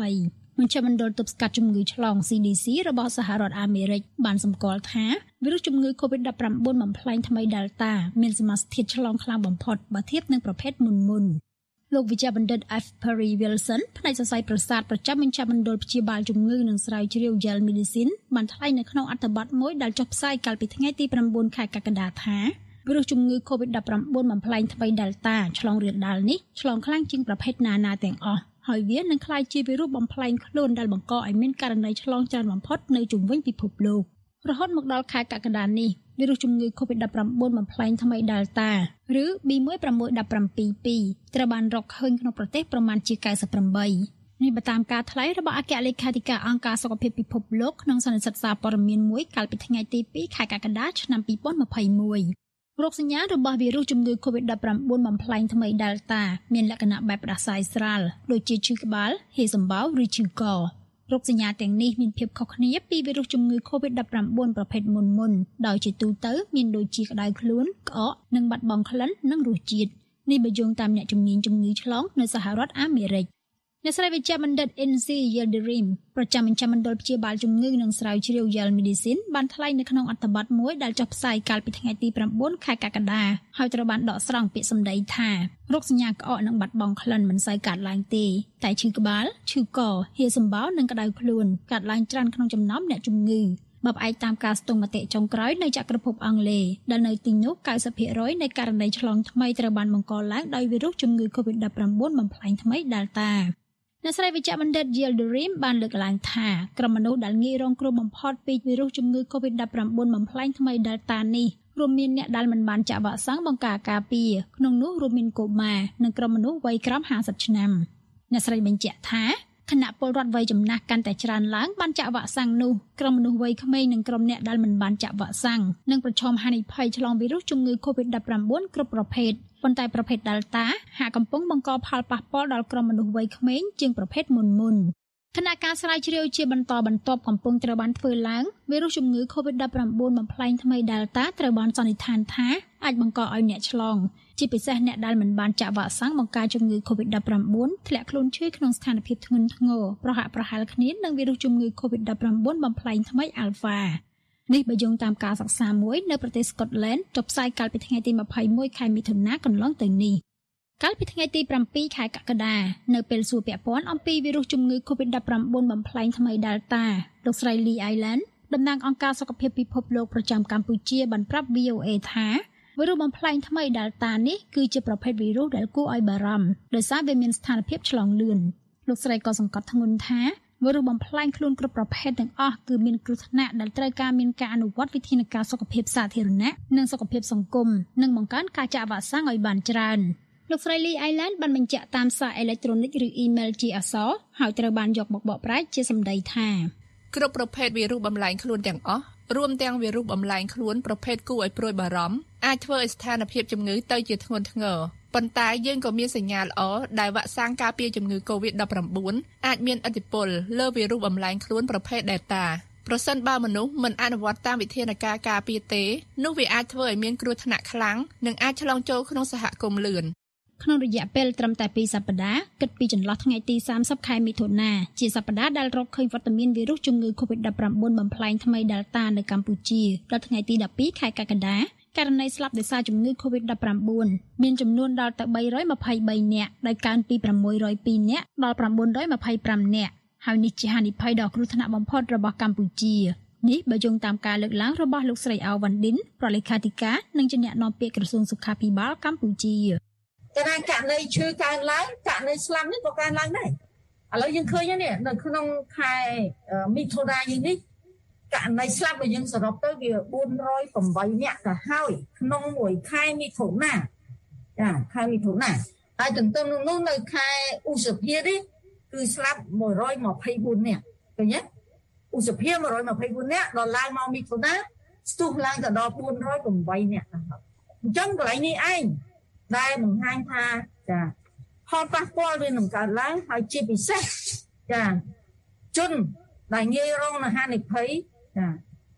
មជ្ឈមណ្ឌលទប់ស្កាត់ជំងឺឆ្លង C D C របស់សហរដ្ឋអាមេរិកបានសម្គាល់ថាវីរុសជំងឺ COVID ដប់ប្រាំបួន បំផ្លែងថ្មី Delta មានសមាសធាតុឆ្លងខ្លាំងបំផុតបើធៀបនឹងប្រភេទមុនមុនលោកវិជ្ជបណ្ឌិត F Perry Wilson ផ្នែកសរសៃប្រសាទប្រចាំមជ្ឈមណ្ឌលព្យាបាលជំងឺនិងស្រាវជ្រាវ Yale Medicine បានថ្លែងនៅក្នុងអត្ថបទមួយដែលចុះផ្សាយកាលពីថ្ងៃទីប្រាំបួនខែកក្កដាថាវីរុសជំងឺ COVID ដប់ប្រាំបួន បំផ្លែងថ្មី Delta ឆ្លងរាលដាលនេះឆ្លងខ្លាំងជាងប្រភេទណាណាទាំងអស់ហើយវានឹងក្លាយជាវីរុសបំផ្លែងខ្លួនដែលបង្កឲ្យមានករណីឆ្លងច្រើនបំផុតនៅជុំវិញពិភពលោករហូតមកដល់ខែកក្កដានេះវីរុសជំងឺ COVID ដប់ប្រាំបួន បំផ្លែងថ្មី Delta ឬ B មួយ ប្រាំមួយ ដប់ប្រាំពីរ ពីរត្រូវបានរកឃើញក្នុងប្រទេសប្រមាណជា កៅសិបប្រាំបី នេះបើតាមការថ្លែងរបស់អគ្គលេខាធិការអង្គការសុខភាពពិភពលោកក្នុងសន្និសីទសារព័ត៌មានមួយកាលពីថ្ងៃទីពីរខែកក្កដាឆ្នាំពីរពាន់ម្ភៃមួយ រោគសញ្ញារបស់វីរុសជំងឺ COVID ដប់ប្រាំបួន បំផ្លែងថ្មី Delta មានលក្ខណៈបែបផ្ដាសាយស្រាលដូចជាឈឺក្បាលហេសម្បោរឬឈឺករោគសញ្ញាទាំងនេះមានភាពខុសគ្នាពីវីរុសជំងឺ COVID ដប់ប្រាំបួន ប្រភេទមុនមុនដោយជាទូទៅមានដូចជាក្តៅខ្លួនក្អកនិងបាត់បង់ក្លិននិងរសជាតិនេះបើយោងតាមអ្នកជំនាញជំងឺឆ្លងនៅសហរដ្ឋអាមេរិកអ្នកស្រីវិជ្ជបណ្ឌិត Inzi Yildirim ប្រចាំមជ្ឈមណ្ឌលព្យាបាលជំងឺនិងស្រាវជ្រាវ Yale Medicine បានថ្លែងនៅក្នុងអត្ថបទមួយដែលចុះផ្សាយកាលពីថ្ងៃទីប្រាំបួនខែកក្កដាហើយត្រូវបានដកស្រង់ពាក្យសម្ដីថារោគសញ្ញាក្អកនិងបាត់បង់ក្លិនមិនសូវកើតឡើងទេតែឈឺក្បាលឈឺកហៀសម្បោរនិងក្តៅខ្លួនកើតឡើងច្រើនក្នុងចំណោមអ្នកជំងឺបើផ្អែកតាមការស្ទង់មតិចុងក្រោយនៅចក្រភពអង់គ្លេសដែលនៅទីនោះ កៅសិបភាគរយ នៃករណីឆ្លងថ្មីត្រូវបានបង្កឡើងដោយវីរុសជំងឺ COVID ដប់ប្រាំបួន បំផ្លែងថ្មី Deltaអ្នកស្រីវិជ្ជបណ្ឌិត Yildirim បានលើកឡើងថាក្រុមមនុស្សដែលងាយរងគ្រោះបំផុតពីវីរុសជំងឺ COVID ដប់ប្រាំបួន បំផ្លែងថ្មី Delta នេះរួមមានអ្នកដែលមិនបានចាក់វ៉ាក់សាំងបង្ការការពារក្នុងនោះរួមមានកុមារនិងក្រុមមនុស្សវ័យក្រោមហាសិបឆ្នាំអ្នកស្រីបញ្ជាក់ថាខណៈពលរដ្ឋវ័យចំណាស់កាន់តែច្រើនឡើងបានចាក់វ៉ាក់សាំងនោះក្រុមមនុស្សវ័យក្មេងនិងក្រុមអ្នកដែលមិនបានចាក់វ៉ាក់សាំងនឹងប្រឈមហានិភ័យឆ្លងវីរុសជំងឺ COVID ដប់ប្រាំបួន គ្រប់ប្រភេទប៉ុន្តែប្រភេទ Delta ហាក់កំពុងបង្កផលប៉ះពាល់ដល់ក្រុមមនុស្សវ័យក្មេងជាងប្រភេទមុនមុនគណៈការស្រាវជ្រាវជាបន្តបន្ទាប់កំពុងត្រូវបានធ្វើឡើងវីរុសជំងឺ COVID ដប់ប្រាំបួន បំផ្លែងថ្មី Delta ត្រូវបានសន្និដ្ឋានថាអាចបង្កឲ្យអ្នកឆ្លងជាពិសេសអ្នកដែលមិនបានចាក់វ៉ាក់សាំងបង្ការជំងឺ COVID ដប់ប្រាំបួន ធ្លាក់ខ្លួនឈឺក្នុងស្ថានភាពធ្ងន់ធ្ងរប្រហាក់ប្រហែលគ្នានឹងវីរុសជំងឺ COVID ដប់ប្រាំបួន បំផ្លែងថ្មី Alpha នេះបើយោងតាមការសិក្សាមួយនៅប្រទេស Scotland ចុះផ្សាយកាលពីថ្ងៃទីម្ភៃមួយខែមិថុនាកន្លងទៅនេះកាលពីថ្ងៃទីប្រាំពីរខែកក្កដានៅពេលសួរពាក់ព័ន្ធអំពីវីរុសជំងឺ COVID ដប់ប្រាំបួន បំផ្លែងថ្មី Delta លោកស្រី Lee Island តំណាងអង្គការសុខភាពពិភពលោកប្រចាំកម្ពុជាបានប្រាប់ V O A ថាវីរុសបំផ្លែងថ្មី Delta នេះគឺជាប្រភេទវីរុសដែលគួរឲ្យបារម្ភដោយសារវាមានស្ថានភាពឆ្លងលឿនលោកស្រីក៏សង្កត់ធ្ងន់ថាវីរុសបំផ្លែងខ្លួនគ្រប់ប្រភេទទាំងអស់គឺមានគ្រោះថ្នាក់ដែលត្រូវការមានការអនុវត្តវិធានការសុខភាពសាធារណៈនិងសុខភាពសង្គមនិងបង្កើនការចាក់វ៉ាក់សាំងឲ្យបានច្រើនលោកស្រី Lee Island បានបញ្ជាក់តាមសារអេឡិចត្រូនិកឬអ៊ីមែលជាអក្សរហើយត្រូវបានយកមកបកប្រែជាសម្ដីថាគ្រប់ប្រភេទវីរុសបំលែងខ្លួនទាំងអស់រួមទាំងវីរុសបំលែងខ្លួនប្រភេទគួរឲ្យព្រួយបារម្ភអាចធ្វើឲ្យស្ថានភាពជំងឺទៅជាធ្ងន់ធ្ងរប៉ុន្តែយើងក៏មានសញ្ញាល្អដែលវ៉ាក់សាំងការពារជំងឺ COVID ដប់ប្រាំបួន អាចមានឥទ្ធិពលលើវីរុសបំលែងខ្លួនប្រភេទ Delta ប្រសិនបើមនុស្សមិនអនុវត្តតាមវិធានការការពារទេនោះវាអាចធ្វើឲ្យមានគ្រោះថ្នាក់ខ្លាំងនិងអាចឆ្លងចូលក្នុងសហគមន៍លឿនក្នុងរយៈពេលត្រឹមតែពីរសប្តាហ៍គិតពីចន្លោះថ្ងៃទីសាមសិបខែមិថុនាជាសប្តាហ៍ដែលរកឃើញវត្តមានវីរុសជំងឺ COVID ដប់ប្រាំបួន បំផ្លែងថ្មី Delta នៅកម្ពុជាដល់ថ្ងៃទីដប់ពីរខែកក្កដាករណីស្លាប់ដោយសារជំងឺ COVID ដប់ប្រាំបួន មានចំនួនដល់ទៅបីរយម្ភៃបីនាក់ដោយកើនពីប្រាំមួយរយពីរនាក់ដល់ប្រាំបួនរយម្ភៃប្រាំនាក់ហើយនេះជាហានិភ័យដ៏គ្រោះថ្នាក់បំផុតរបស់កម្ពុជានេះបើយោងតាមការលើកឡើងរបស់លោកស្រី អាវវ៉ាន់ឌិនប្រលេខាធិការនិងជាអ្នកនាំពាក្យក្រសួងសុខាភិបាលកម្ពុជាតែករណីឈឺកើនឡើងករណីស្លាប់នេះក៏កើនឡើងដែរឥឡូវយើងឃើញនេះនៅក្នុងខែមិថុនាយើងនេះករណីស្លាប់របស់យើងសរុបទៅវាបួនរយប្រាំបីនាក់ទៅហើយក្នុងមួយខែមិថុនាចាខែមិថុនាហើយទន្ទឹមនឹងនោះនៅខែឧសភានេះគឺស្លាប់មួយរយម្ភៃបួននាក់ឃើញទេឧសភាមួយរយម្ភៃបួននាក់ដល់ឡើងមកមិថុនាស្ទុះឡើងទៅដល់បួនរយប្រាំបីនាក់ហើយអញ្ចឹងកន្លែងនេះឯងដែលបង្ហាញថាចាផលប៉ះពាល់វានឹងកើតឡើងហើយជាពិសេសចាជនដែលងាយរងហានិភ័យចា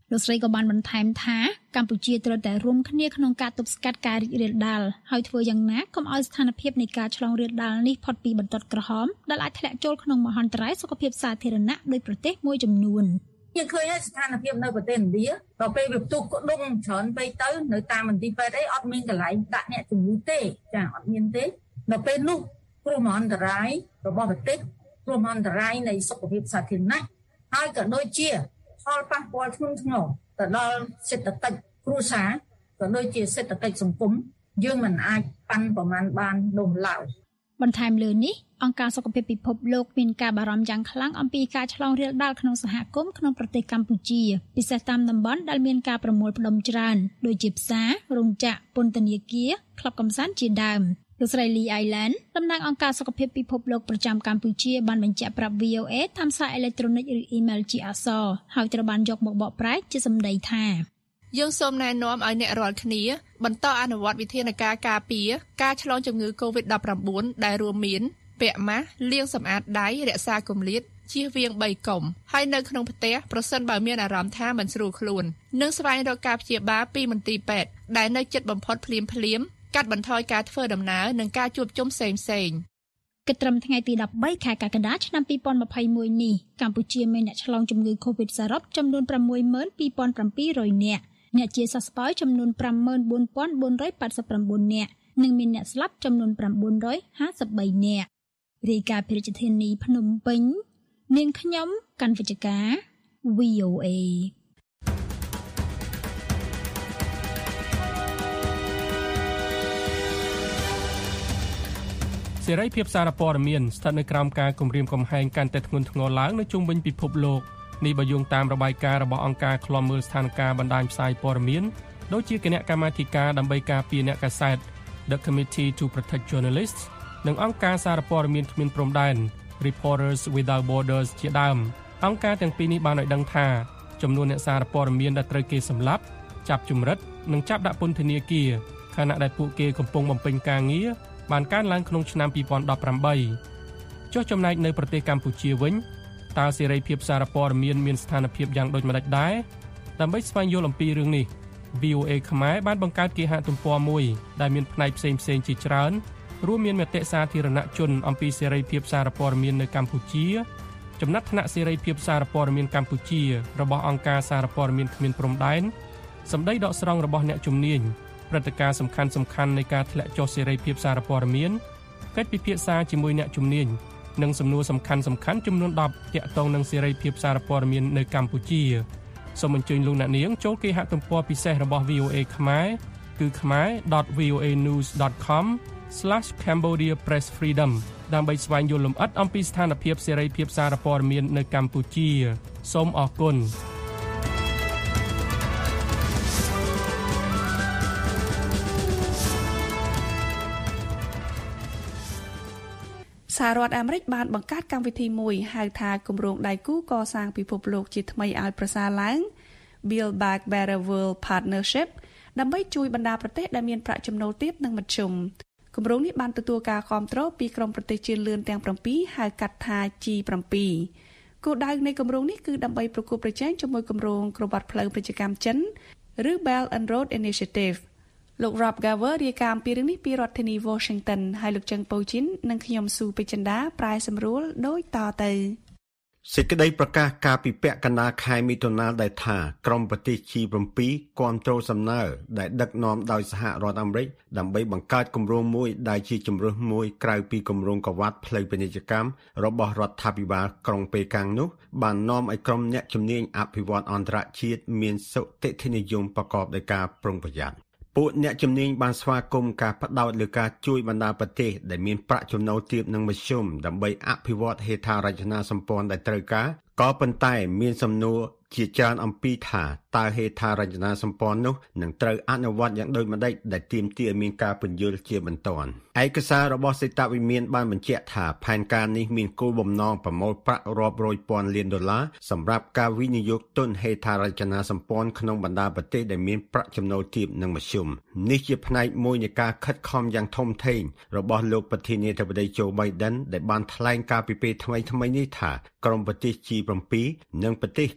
លោកស្រីក៏បានបន្ថែមថាកម្ពុជាត្រូវតែរួមគ្នាក្នុងការទប់ស្កាត់ការរីករាលដាលហើយធ្វើយ៉ាងណាកុំឲ្យស្ថានភាពនៃការឆ្លងរាលដាលនេះផុតពីបន្ទាត់ក្រហមដែលអាចធ្លាក់ចូលក្នុងមហន្តរាយសុខភាពសាធារណៈដោយប្រទេសមួយចំនួនយើងឃើញហើយស្ថានភាពនៅប្រទេសឥណ្ឌាដល់ពេលវាផ្ទុះក្ដុំច្រើនពេកទៅនៅតាមមន្ទីរពេទ្យអីអត់មានកន្លែងដាក់អ្នកជំងឺទេចាអត់មានទេដល់ពេលនោះគ្រោះមហន្តរាយរបស់ប្រទេសគ្រោះមហន្តរាយនៃសុខភាពសាធារណៈហើយក៏ដូចជាផលប៉ះពាល់ធ្ងន់ធ្ងរទៅដល់សេដ្ឋកិច្ចគ្រួសារក៏ដូចជាសេដ្ឋកិច្ចសង្គមយើងមិនអាចប៉ាន់ប្រមាណបាននោះឡើយបន្ថែមលើនេះអង្គការសុខភាពពិភពលោកមានការបារម្ភយ៉ាងខ្លាំងអំពីការឆ្លងរាលដាលក្នុងសហគមន៍ក្នុងប្រទេសកម្ពុជាពិសេសតាមតំបន់ដែលមានការប្រមូលផ្ដុំច្រើនដូចជាផ្សាររោងចក្រពន្ធនាគារក្លឹបកម្សាន្តជាដើមលោកស្រី Lee Island តំណាងអង្គការសុខភាពពិភពលោកប្រចាំកម្ពុជាបានបញ្ជាក់ប្រាប់ វី អូ អេ តាមសារអេឡិចត្រូនិកឬអ៊ីមែលជាអក្សរហើយត្រូវបានយកមកបកប្រែជាសម្ដីថាយើងសូមណែនាំឲ្យអ្នករាល់គ្នាបន្តអនុវត្តវិធានការការពារការឆ្លងជំងឺ កូវីដ ដប់ប្រាំបួន ដែលរួមមានពាក់ម៉ាស់លាងសម្អាតដៃរក្សាគម្លាតជៀសវាងបីកុំហើយនៅក្នុងផ្ទះប្រសិនបើមានអារម្មណ៍ថាមិនស្រួលខ្លួននិងស្វែងរកការព្យាបាលពីមន្ទីរពេទ្យដែលនៅជិតបំផុតភ្លាមភ្លាមកាត់បន្ថយការធ្វើដំណើរនិងការជួបជុំផ្សេងផ្សេងគិតត្រឹមថ្ងៃទីដប់បីខែកក្កដាឆ្នាំពីរពាន់ម្ភៃមួយនេះកម្ពុជាមានអ្នកឆ្លងជំងឺ Covid សរុបចំនួន ប្រាំមួយម៉ឺនពីរពាន់ប្រាំពីររយ នាក់អ្នកជាសះស្បើយចំនួន ប្រាំម៉ឺនបួនពាន់បួនរយប៉ាត់សិបប្រាំបួន នាក់និងមានអ្នកស្លាប់ចំនួន ប្រាំបួនរយហាសិបបី នាក់រាយការណ៍ពីរាជធានីភ្នំពេញនាងខ្ញុំកាន់វិជ្ជការ វី អូ អេសេរីភាពសារព័ត៌មានស្ថិតនៅក្រោមការគំរាមកំហែងកាន់តែធ្ងន់ធ្ងរឡើងនៅជុំវិញពិភពលោកនេះបើយោងតាមរបាយការណ៍របស់អង្គការឃ្លាំមើលស្ថានភាពបណ្ដាញផ្សាយព័ត៌មានដូចជាគណៈកម្មាធិការដើម្បីការពារអ្នកកាសែត The Committee to Protect Journalists និងអង្គការសារព័ត៌មានគ្មានព្រំដែន Reporters Without Borders ជាដើមអង្គការទាំងពីរនេះបានឲ្យដឹងថាចំនួនអ្នកសារព័ត៌មានដែលត្រូវគេសម្លាប់ចាប់ជំរិតនិងចាប់ដាក់ពន្ធនាគារខណៈដែលពួកគេកំពុងបំពេញការងារបានកើនឡើងក្នុងឆ្នាំពីរពាន់ដប់ប្រាំបីចុះចំណែកនៅប្រទេសកម្ពុជាវិញតើសេរីភាពសារព័ត៌មានមានស្ថានភាពយ៉ាងដូចម្តេចដែរដើម្បីស្វែងយល់អំពីរឿងនេះ វី អូ អេ ខ្មែរបានបង្កើតគេហទំព័រមួយដែលមានផ្នែកផ្សេងៗជាច្រើនរួមមានមតិសាធារណជនអំពីសេរីភាពសារព័ត៌មាននៅកម្ពុជាចំណាត់ថ្នាក់សេរីភាពសារព័ត៌មានកម្ពុជារបស់អង្គការសារព័ត៌មានគ្មានព្រំដែនសម្ដីដកស្រង់របស់អ្នកជំនាញព្រឹត្តិការណ៍សំខាន់សំខាន់នៃការធ្លាក់ចុះសេរីភាពសារព័ត៌មានកិច្ចពិភាក្សាជាមួយអ្នកជំនាញនិងសំណួរសំខាន់សំខាន់ចំនួនដប់ទាក់ទងនឹងសេរីភាពសារព័ត៌មាននៅកម្ពុជាសូមអញ្ជើញលោកអ្នកនាងចូលគេហទំព័រពិសេសរបស់ វី អូ អេ ខ្មែរគឺ khmer dot v o a news dot com slash cambodia press freedom ដើម្បីស្វែងយល់លម្អិតអំពីស្ថានភាពសេរីភាពសារព័ត៌មាននៅកម្ពុជាសូមអរគុណសហរដ្ឋអាមេរិកបានបង្កើតកម្មវិធីមួយហៅថាគម្រោងដៃគូកសាងពិភពលោកជាថ្មីឲ្យប្រសើរឡើង Build Back Better World Partnership ដើម្បីជួយបណ្ដាប្រទេសដែលមានប្រាក់ចំណូលទាបនិងមធ្យមគម្រោងនេះបានទទួលការគាំទ្រពីក្រុមប្រទេសជឿនលឿនទាំង7ហៅកាត់ថា ជី 7 គោលដៅនៃគម្រោងនេះគឺដើម្បីប្រកួតប្រជែងជាមួយគម្រោងក្រវ៉ាត់ផ្លូវពាណិជ្ជកម្មចិនឬ Belt and Road Initiative លោក Rob Gaver រាយការណ៍ពីរឿងនេះពីរដ្ឋធានី Washington ហើយលោកចឹងប៉ូជីននិងខ្ញុំស៊ូពេជ្រចិន្តាប្រែសម្រួលដូចតទៅសេចក្តីប្រកាសការពីពាក់កណ្ដាលខែមិថុនាដែលថាក្រមប្រទេស ជី 7 គាំទ្រសំណើដែលដឹកនាំដោយសហរដ្ឋអាមេរិកដើម្បីបង្កើតគម្រោងមួយដែលជាជំរើសមួយក្រៅពីគម្រោងក្រវ៉ាត់ផ្លូវពាណិជ្ជកម្មរបស់រដ្ឋាភិបាលក្រុងប៉េកាំងនោះបាននាំឲ្យក្រុមអ្នកជំនាញអភិវឌ្ឍអន្តរជាតិមានសុតិធិនិយមប្រកបដោយការប្រុងប្រយ័ត្នពួកអ្នកជំនាញបានស្វាគមន៍ការផ្ដោតលើការជួយបណ្ដាប្រទេសដែលមានប្រាក់ចំណូលទាបនិងមធ្យមដើម្បីអភិវឌ្ឍហេដ្ឋារចនាសម្ព័ន្ធដែលត្រូវការក៏ប៉ុន្តែមានសំណួរជាច្រើនអំពីថាតើហេដ្ឋារចនាសម្ព័ន្ធនោះនឹងត្រូវអនុវត្តយ៉ាងដូចម្តេចដែលទាមទារមានការពន្យល់ជាបន្ទាន់ឯកសាររបស់សេតវិមានបានបញ្ជាក់ថាផែនការនេះមានគោលបំណងប្រមូលប្រាក់រាប់រយពាន់លានដុល្លារសម្រាប់ការវិនិយោគទុនហេដ្ឋារចនាសម្ព័ន្ធក្នុងបណ្ដាប្រទេសដែលមានប្រាក់ចំណូលទាបនិងមធ្យមនេះជាផ្នែកមួយនៃការខិតខំយ៉ាងធំធេងរបស់លោកប្រធានាធិបតី Joe Biden ដែលបានថ្លែងការពីពេលថ្មីៗនេះថាក្រុមប្រទេស ជី 7 និងប្រទេសកាន់លទ្ធិ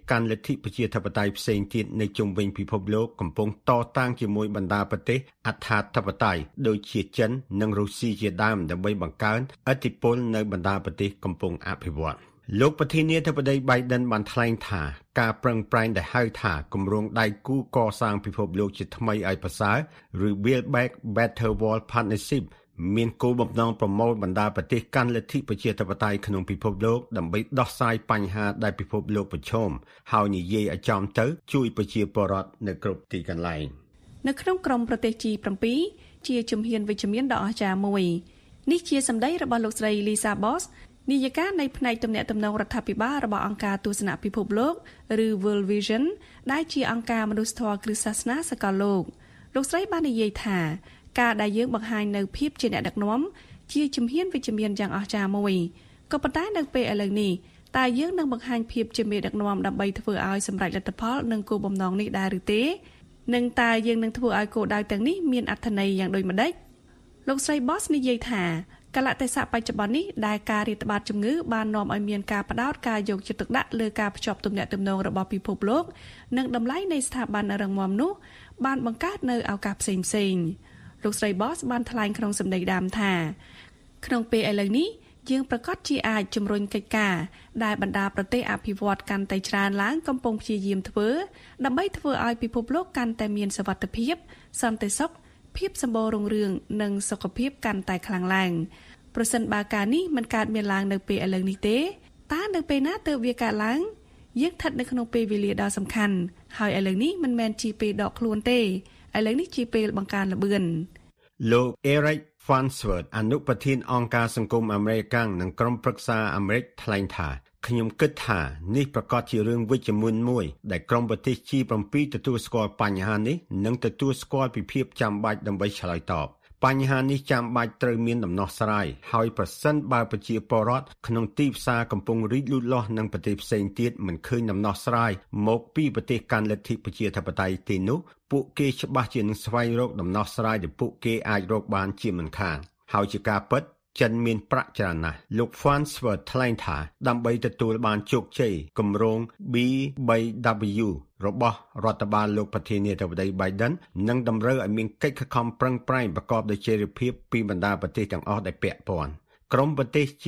ទ្ធិប្រជាធិបតេយ្យផ្សេងទៀតនៅជុំវិញពិភពលោកកំពុងតតាំងជាមួយបណ្ដាប្រទេសអត្ថាធិបតេយ្យដូចជាចិននិងរុស្ស៊ីជាដើមដើម្បីបង្កើនឥទ្ធិពលនៅបណ្ដាប្រទេសកំពុងអភិវឌ្ឍលោកប្រធានាធិបតី Biden បានថ្លែងថាការប្រឹងប្រែងដែលហៅថាគម្រោងដៃគូកសាងពិភពលោកជាថ្មីឲ្យប្រសើរឬ Build Back Better World Partnership មានគោលបំណងប្រមូលបណ្ដាប្រទេសកាន់លទ្ធិប្រជាធិបតេយ្យក្នុងពិភពលោកដើម្បីដោះស្រាយបញ្ហាដែលពិភពលោកប្រឈមហើយនិយាយឲ្យចំទៅជួយប្រជាពលរដ្ឋនៅគ្រប់ទីកន្លែងនៅក្នុងក្រុមប្រទេស G 7 ជាជំហានវិជ្ជមានដ៏អស្ចារ្យមួយនេះជាសម្ដីរបស់លោកស្រី Lisa Bossនាយិកានៃផ្នែកទំនាក់ទំនងរដ្ឋាភិបាលរបស់អង្គការទស្សនៈពិភពលោកឬ World Vision ដែលជាអង្គការមនុស្សធម៌គ្រឹះសាសនាសកលលោកលោកស្រីបាននិយាយថាការដែលយើងបង្ហាញនៅភាពជាអ្នកដឹកនាំជាជំហានវិជ្ជមានយ៉ាងអស្ចារ្យមួយក៏ប៉ុន្តែនៅពេលឥឡូវនេះតើយើងនឹងបង្ហាញភាពជាមេដឹកនាំដើម្បីធ្វើឲ្យសម្រេចលទ្ធផលនិងគោលបំណងនេះដែរឬទេនិងតើយើងនឹងធ្វើឲ្យគោលដៅទាំងនេះមានអត្ថន័យយ៉ាងដូចម្តេចលោកស្រី Boss និយាយថាកាលៈទេសៈបច្ចុប្បន្ននេះដែលការរាតត្បាតជំងឺបាននាំឲ្យមានការផ្ដោតការយកចិត្តទុកដាក់លើការភ្ជាប់ទំនាក់ទំនងរបស់ពិភពលោកនិងតម្លៃនៃស្ថាប័នរឹងមាំនោះបានបង្កើតនៅឱកាសផ្សេងផ្សេងលោកស្រី Boss បានថ្លែងក្នុងសម្ដីដើមថាក្នុងពេលឥឡូវនេះយើងប្រកាសជាអាចជំរុញកិច្ចការដែលបណ្ដាប្រទេសអភិវឌ្ឍកាន់តែច្រើនឡើងកំពុងព្យាយាមធ្វើដើម្បីធ្វើឲ្យពិភពលោកកាន់តែមានសុវត្ថិភាពសន្តិសុខភាពសម្បូររុងរឿងនិងសុខភាពកាន់តែខ្លាំងឡើងប្រសិនបើការនេះមិនកើតមានឡើងនៅពេលឥឡូវនេះទេតើនៅពេលណាទើបវាកើតឡើងយើងស្ថិតនៅក្នុងពេលវេលាដ៏សំខាន់ហើយឥឡូវនេះមិនមែនជាពេលដកខ្លួនទេឥឡូវនេះជាពេលបង្កើនល្បឿនលោក Eric Farnsworth អនុប្រធានអង្គការសង្គមអាមេរិកនិងក្រុមប្រឹក្សាអាមេរិកថ្លែងថាខ្ញុំគិតថានេះប្រកាសជារឿងវិជ្ជមានមួយដែលក្រុមប្រទេស G 7 ទទួលស្គាល់បញ្ហានេះនិងទទួលស្គាល់ពីភាពចាំបាច់ដើម្បីឆ្លើយតបបញ្ហានេះចាំបាច់ត្រូវមានដំណោះស្រាយហើយប្រសិនបើប្រជាពលរដ្ឋក្នុងទីផ្សារកំពុងរីកលូតលាស់នឹងប្រទេសផ្សេងទៀតមិនឃើញដំណោះស្រាយមកពីប្រទេសកាន់លទ្ធិប្រជាធិបតេយ្យទេនោះពួកគេច្បាស់ជានឹងស្វែងរកដំណោះស្រាយដែលពួកគេអាចរកបានជាមិនខានហើយជាការពិតចិនមានប្រាក់ច្រើនណាស់លោក Farnsworth ថ្លែងថាដើម្បីទទួលបានជោគជ័យគម្រោង B three W របស់រដ្ឋបាលលោកប្រធានាធិបតី Biden នឹងតម្រូវឲ្យមានកិច្ចខិតខំប្រឹងប្រែងប្រកបដោយចីរភាពពីបណ្ដាប្រទេសទាំងអស់ដែលពាក់ព័ន្ធក្រុមប្រទេស G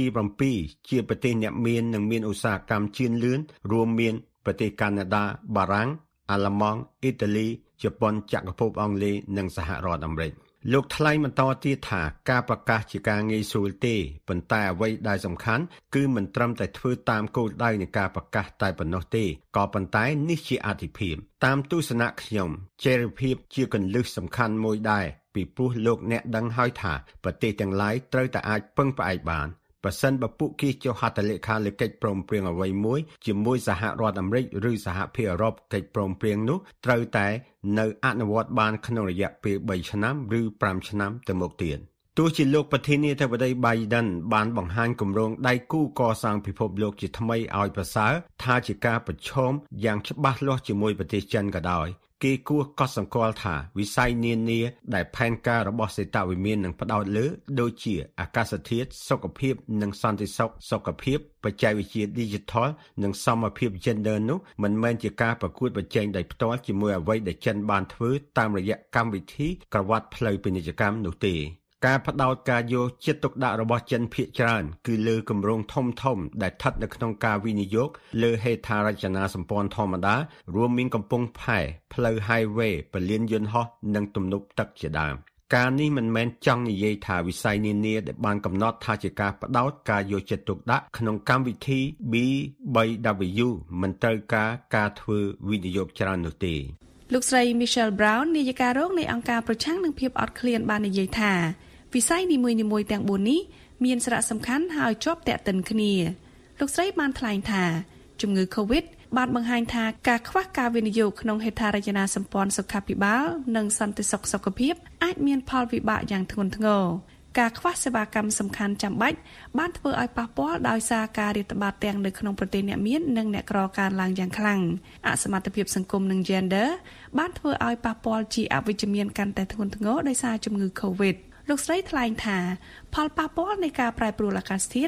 7 ជាប្រទេសអ្នកមាននិងមានឧស្សាហកម្មជឿនលឿនរួមមានប្រទេសកាណាដាបារាំងអាល្លឺម៉ង់អ៊ីតាលីជប៉ុនចក្រភពអង់គ្លេសនិងសហរដ្ឋអាមេរិកលោកថ្លែងបន្តទៀតថាការប្រកាសជាការងាយស្រួលទេប៉ុន្តែអ្វីដែលសំខាន់គឺមិនត្រឹមតែធ្វើតាមគោលដៅនៃការប្រកាសតែប៉ុណ្ណោះទេក៏ប៉ុន្តែនេះជាអាទិភាពតាមទស្សនៈខ្ញុំចីរភាពជាគន្លឹះសំខាន់មួយដែរពីព្រោះលោកអ្នកដឹងហើយថាប្រទេសទាំងឡាយត្រូវតែអាចពឹងផ្អែកបានប្រសិនបើពួកគេចុះហត្ថលេខាលើកិច្ចព្រមព្រៀងអ្វីមួយជាមួយសហរដ្ឋអាមេរិកឬសហភាពអឺរ៉ុបកិច្ចព្រមព្រៀងនោះត្រូវតែនៅអនុវត្តបានក្នុងរយៈពេល3ឆ្នាំឬ5ឆ្នាំទៅមុខទៀតទោះជាលោកប្រធានាធិបតី Biden បានបង្ហាញគម្រោងដៃគូកសាងពិភពលោកជាថ្មីឲ្យប្រសើរថាជាការប្រឈមយ៉ាងច្បាស់លាស់ជាមួយប្រទេសចិនក៏ដោយគេគួរកត់សម្គាល់ថាវិស័យនានាដែលផែនការរបស់សេតវិមាននឹងផ្ដោតលើដូចជាអាកាសធាតុសុខភាពនិងសន្តិសុខសុខភាពបច្ចេកវិទ្យា Digital និងសមភាព Gender នោះមិនមែនជាការប្រកួតប្រជែងដោយផ្ទាល់ជាមួយអ្វីដែលចិនបានធ្វើតាមរយៈកម្មវិធីក្រវ៉ាត់ផ្លូវពាណិជ្ជកម្មនោះទេការផ្ដោតការយកចិត្តទុកដាក់របស់ចិនភាគច្រើនគឺលើគម្រោងធំធំដែលស្ថិតនៅក្នុងការវិនិយោគលើហេដ្ឋារចនាសម្ព័ន្ធធម្មតារួមមានកំពង់ផែផ្លូវ highway ពលានយន្តហោះនិងទំនប់ទឹកជាដើមការនេះមិនមែនចង់និយាយថាវិស័យនានាដែលបានកំណត់ថាជាការផ្ដោតការយកចិត្តទុកដាក់ក្នុងកម្មវិធី B three W មិនត្រូវការការធ្វើវិនិយោគច្រើននោះទេលោកស្រី Michelle Brown នាយិការរងនៃអង្គការប្រឆាំងនឹងភាពអត់ឃ្លានបាននិយាយថាវិស័យនីមួយៗទាំងបួននេះមានសារៈសំខាន់ហើយជាប់ទាក់ទិនគ្នាលោកស្រីបានថ្លែងថាជំងឺ Covid បានបង្ហាញថាការខ្វះការវិនិយោគក្នុងហេដ្ឋារចនាសម្ព័ន្ធសុខាភិបាលនិងសន្តិសុខសុខភាពអាចមានផលវិបាកយ៉ាងធ្ងន់ធ្ងរការខ្វះសេវាកម្មសំខាន់ចាំបាច់បានធ្វើឲ្យប៉ះពាល់ដោយសារការរាតត្បាតទាំងនៅក្នុងប្រទេសអ្នកមាននិងអ្នកក្រកើនឡើងយ៉ាងខ្លាំងអសមត្ថភាពសង្គមនិង Gender បានធ្វើឲ្យប៉ះពាល់ជាអវិជ្ជមានកាន់តែធ្ងន់ធ្ងរដោយសារជំងឺ Covidលោកស្រីថ្លែងថាផលប៉ះពាល់នៃការប្រែប្រួលអាកាសធាតុ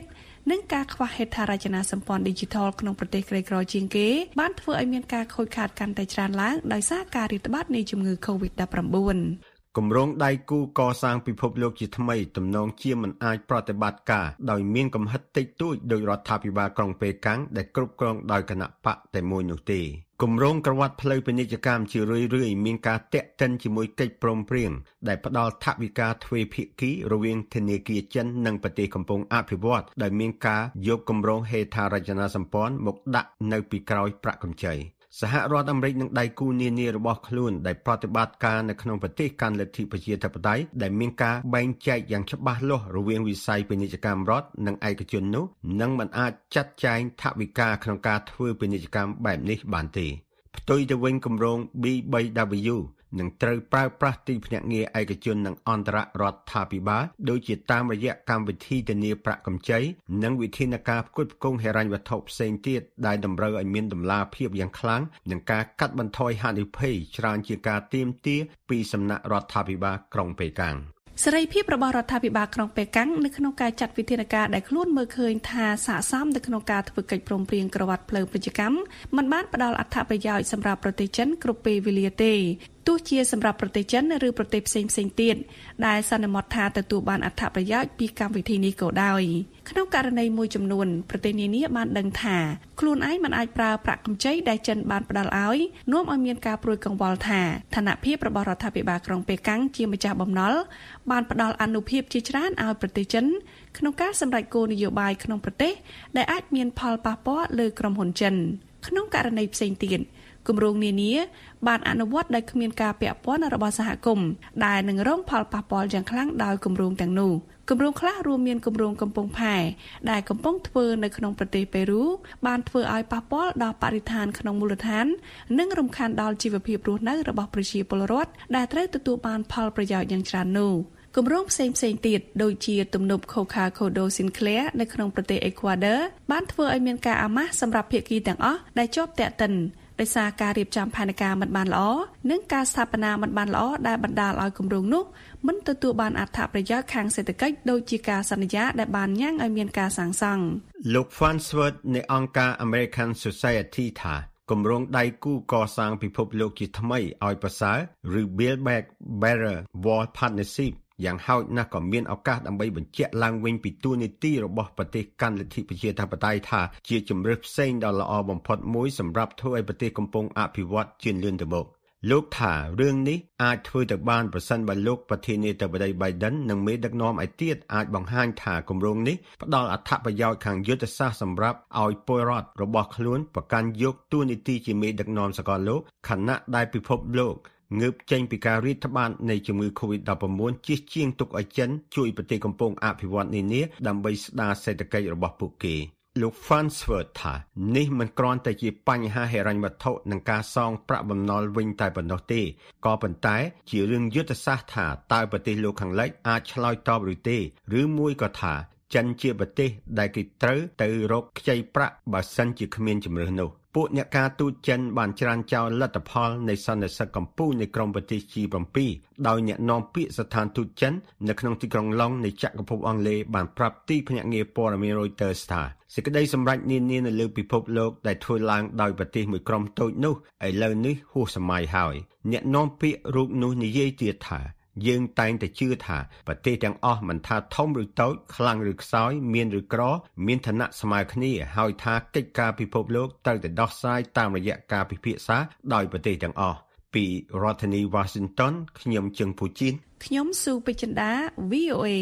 និងការខ្វះហេដ្ឋារចនាសម្ព័ន្ធ Digital ក្នុងប្រទេសក្រីក្រជាងគេបានធ្វើឲ្យមានការខូចខាតកាន់តែច្រើនឡើងដោយសារការរាតត្បាតនៃជំងឺ COVID ដប់ប្រាំបួនគម្រោងដៃគូកសាងពិភពលោកជាថ្មីទំនងជាមិនអាចប្រតិបត្តិការដោយមានកំហិតតិចតួចដោយរដ្ឋាភិបាលក្រុងប៉េកាំងដែលគ្រប់គ្រងដោយគណៈបកតែមួយនោះទេគម្រោងក្រវ៉ាត់ផ្លូវពាណិជ្ជកម្មជារឿយៗមានការតាក់ទិនជាមួយកិច្ចព្រមព្រៀងដែលផ្ដល់ថវិកាទ្វេភាគីរវាងធនាគារចិននិងប្រទេសកំពុងអភិវឌ្ឍដោយមានការយកគម្រោងហេដ្ឋារចនាសម្ព័ន្ធមកដាក់នៅពីក្រោយប្រាក់កម្ចីសហរដ្ឋអាមេរិកនិងដៃគូនានារបស់ខ្លួនដែលប្រតិបត្តិការនៅក្នុងប្រទេសកាន់លទ្ធិប្រជាធិបតេយ្យដែលមានការបែងចែកយ៉ាងច្បាស់លាស់រវាងវិស័យពាណិជ្ជកម្មរដ្ឋនិងឯកជននោះនឹងមិនអាចចាត់ចែងថវិកាក្នុងការធ្វើពាណិជ្ជកម្មបែបនេះបានទេផ្ទុយទៅវិញគម្រោង B 3 W នឹងត្រូវប្រើប្រាស់ទីភ្នាក់ងារឯកជននិងអន្តររដ្ឋាភិបាលដូចជាតាមរយៈកម្មវិធីធានាប្រាក់កម្ចីនិងវិធានការផ្គត់ផ្គង់ហិរញ្ញវត្ថុផ្សេងទៀតដែលតម្រូវឲ្យមានតម្លាភាពយ៉ាងខ្លាំងនិងការកាត់បន្ថយហានិភ័យច្រើនជាការទាមទារពីសំណាក់រដ្ឋាភិបាលក្រុងប៉េកាំងសេរីភាពរបស់រដ្ឋាភិបាលក្រុងប៉េកាំងនៅក្នុងការចាត់វិធានការដែលខ្លួនមើលឃើញថាស័ក្តិសមនៅក្នុងការធ្វើកិច្ចព្រមព្រៀងក្រវ៉ាត់ផ្លូវពាណិជ្ជកម្មមិនបានផ្ដល់អត្ថប្រយោជន៍សម្រាប់ប្រទេសចិនគ្រប់ពេលវេលាទេទោះជាសម្រាប់ប្រទេសចិនឬប្រទេសផ្សេងផ្សេងទៀតដែលសន្មតថាទទួលបានអត្ថប្រយោជន៍ពីកម្មវិធីនេះក៏ដោយក្នុងករណីមួយចំនួនប្រទេសនានាបានដឹងថាខ្លួនឯងមិនអាចប្រើប្រាក់កម្ចីដែលចិនបានផ្ដល់ឲ្យនាំឲ្យមានការព្រួយកង្វល់ថាឋានភាពរបស់រដ្ឋាភិបាលក្រុងប៉េកាំងជាម្ចាស់បំណុលបានផ្ដល់អានុភាពជាច្រើនឲ្យប្រទេសចិនក្នុងការសម្រេចគោលនយោបាយក្នុងប្រទេសដែលអាចមានផលប៉ះពាល់លើក្រុមហ៊ុនចិនក្នុងករណីផ្សេងទៀតគម្រោងនានាបានអនុវត្តដោយគ្មានការពាក់ព័ន្ធរបស់សហគមន៍ដែលនឹងរងផលប៉ះពាល់យ៉ាងខ្លាំងដោយគម្រោងទាំងនោះគម្រោងខ្លះរួមមានគម្រោងកំពង់ផែដែលកំពុងធ្វើនៅក្នុងប្រទេសប៉េរូបានធ្វើឲ្យប៉ះពាល់ដល់បរិស្ថានក្នុងមូលដ្ឋាននិងរំខានដល់ជីវភាពរស់នៅរបស់ប្រជាពលរដ្ឋដែលត្រូវទទួលបានផលប្រយោជន៍យ៉ាងច្រើននោះគម្រោងផ្សេងផ្សេងទៀតដូចជាទំនប់ Coca-Cola Sinclair នៅក្នុងប្រទេសអេក្វាដ័របានធ្វើឲ្យមានការអាម៉ាស់សម្រាប់ភាគីទាំងអស់ដែលជាប់តាក់ទិនដោយសារការរៀបចំផែនការមិនបានល្អនិងការស្ថាបនាមិនបានល្អដែលបណ្ដាលឲ្យគម្រោងនោះមិនទទួលបានអត្ថប្រយោជន៍ខាងសេដ្ឋកិច្ចដូចជាការសន្យាដែលបានញ៉ាំងឲ្យមានការសាងសង់លោក Farnsworth នៃអង្គការ American Society ថាគម្រោងដៃគូកសាងពិភពលោកជាថ្មីឲ្យប្រសើរឬ Build Back Better World Partnershipយ៉ាងហោចណាស់ក៏មានឱកាសដើម្បីបញ្ជាក់ឡើងវិញពីទួនាទីរបស់ប្រទេសកាន់លទ្ធិប្រជាធិបតេយ្យថាជាជំរើសផ្សេងដ៏ល្អបំផុតមួយសម្រាប់ធ្វើឲ្យប្រទេសកំពុងអភិវឌ្ឍជាលឿនទៅមុខលោកថារឿងនេះអាចធ្វើទៅបានប្រសិនបើលោកប្រធានាធិបតី Biden និងមេដឹកនាំឯទៀតអាចបង្ហាញថាគម្រោងនេះផ្ដល់អត្ថប្រយោជន៍ខាងយុទ្ធសាស្ត្រសម្រាប់ឲ្យពលរដ្ឋរបស់ខ្លួនប្រកាន់យកទួនាទីជាមេដឹកនាំសកលលោកខណៈដែលពិភពលោកងើបចេញពីការរាតត្បាតនៃជំងឺ COVID ដប់ប្រាំបួន ជិះជាងទុកឲ្យចិនជួយប្រទេសកំពុងអភិវឌ្ឍនានាដើម្បីស្ដារសេដ្ឋកិច្ចរបស់ពួកគេលោក Farnsworth ថានេះមិនគ្រាន់តែជាបញ្ហាហិរញ្ញវត្ថុនិងការសងប្រាក់បំណុលវិញតែប៉ុណ្ណោះទេក៏ប៉ុន្តែជារឿងយុទ្ធសាស្ត្រថាតើប្រទេសលោកខាងលិចអាចឆ្លើយតបឬទេឬមួយក៏ថាចិនជាប្រទេសដែលគេត្រូវទៅរកខ្ចីប្រាក់បើសិនជាគ្មានជំរឿននោះពួកអ្នកការទូតចិនបានច្រានចោលលទ្ធផលនៃសន្និសីទកម្ពុជានៃក្រុមប្រទេស G សេវន ដោយអ្នកនាំពាក្យស្ថានទូតចិននៅក្នុងទីក្រុងឡុងនៃចក្រភពអង់គ្លេសបានប្រាប់ទីភ្នាក់ងារព័ត៌មាន Reuters ថាសេចក្តីសម្រេចនានានៅលើពិភពលោកដែលធ្វើឡើងដោយប្រទេសមួយក្រុមតូចនោះឥឡូវនេះហួសសម័យហើយអ្នកនាំពាក្យរូបនោះនិយាយទៀតថាយើងតែងតែជឿថាប្រទេសទាំងអស់មិនថាធំឬតូចខ្លាំងឬខ្សោយមានឬក្រមានឋានៈស្មើគ្នាហើយថាកិច្ចការពិភពលោកត្រូវតែដោះស្រាយតាមរយៈការពិភាក្សាដោយប្រទេសទាំងអស់ពីរដ្ឋធានី Washington ខ្ញុំជឹងពូជីនខ្ញុំស៊ូពេជ្រចិន្តា វី អូ เอ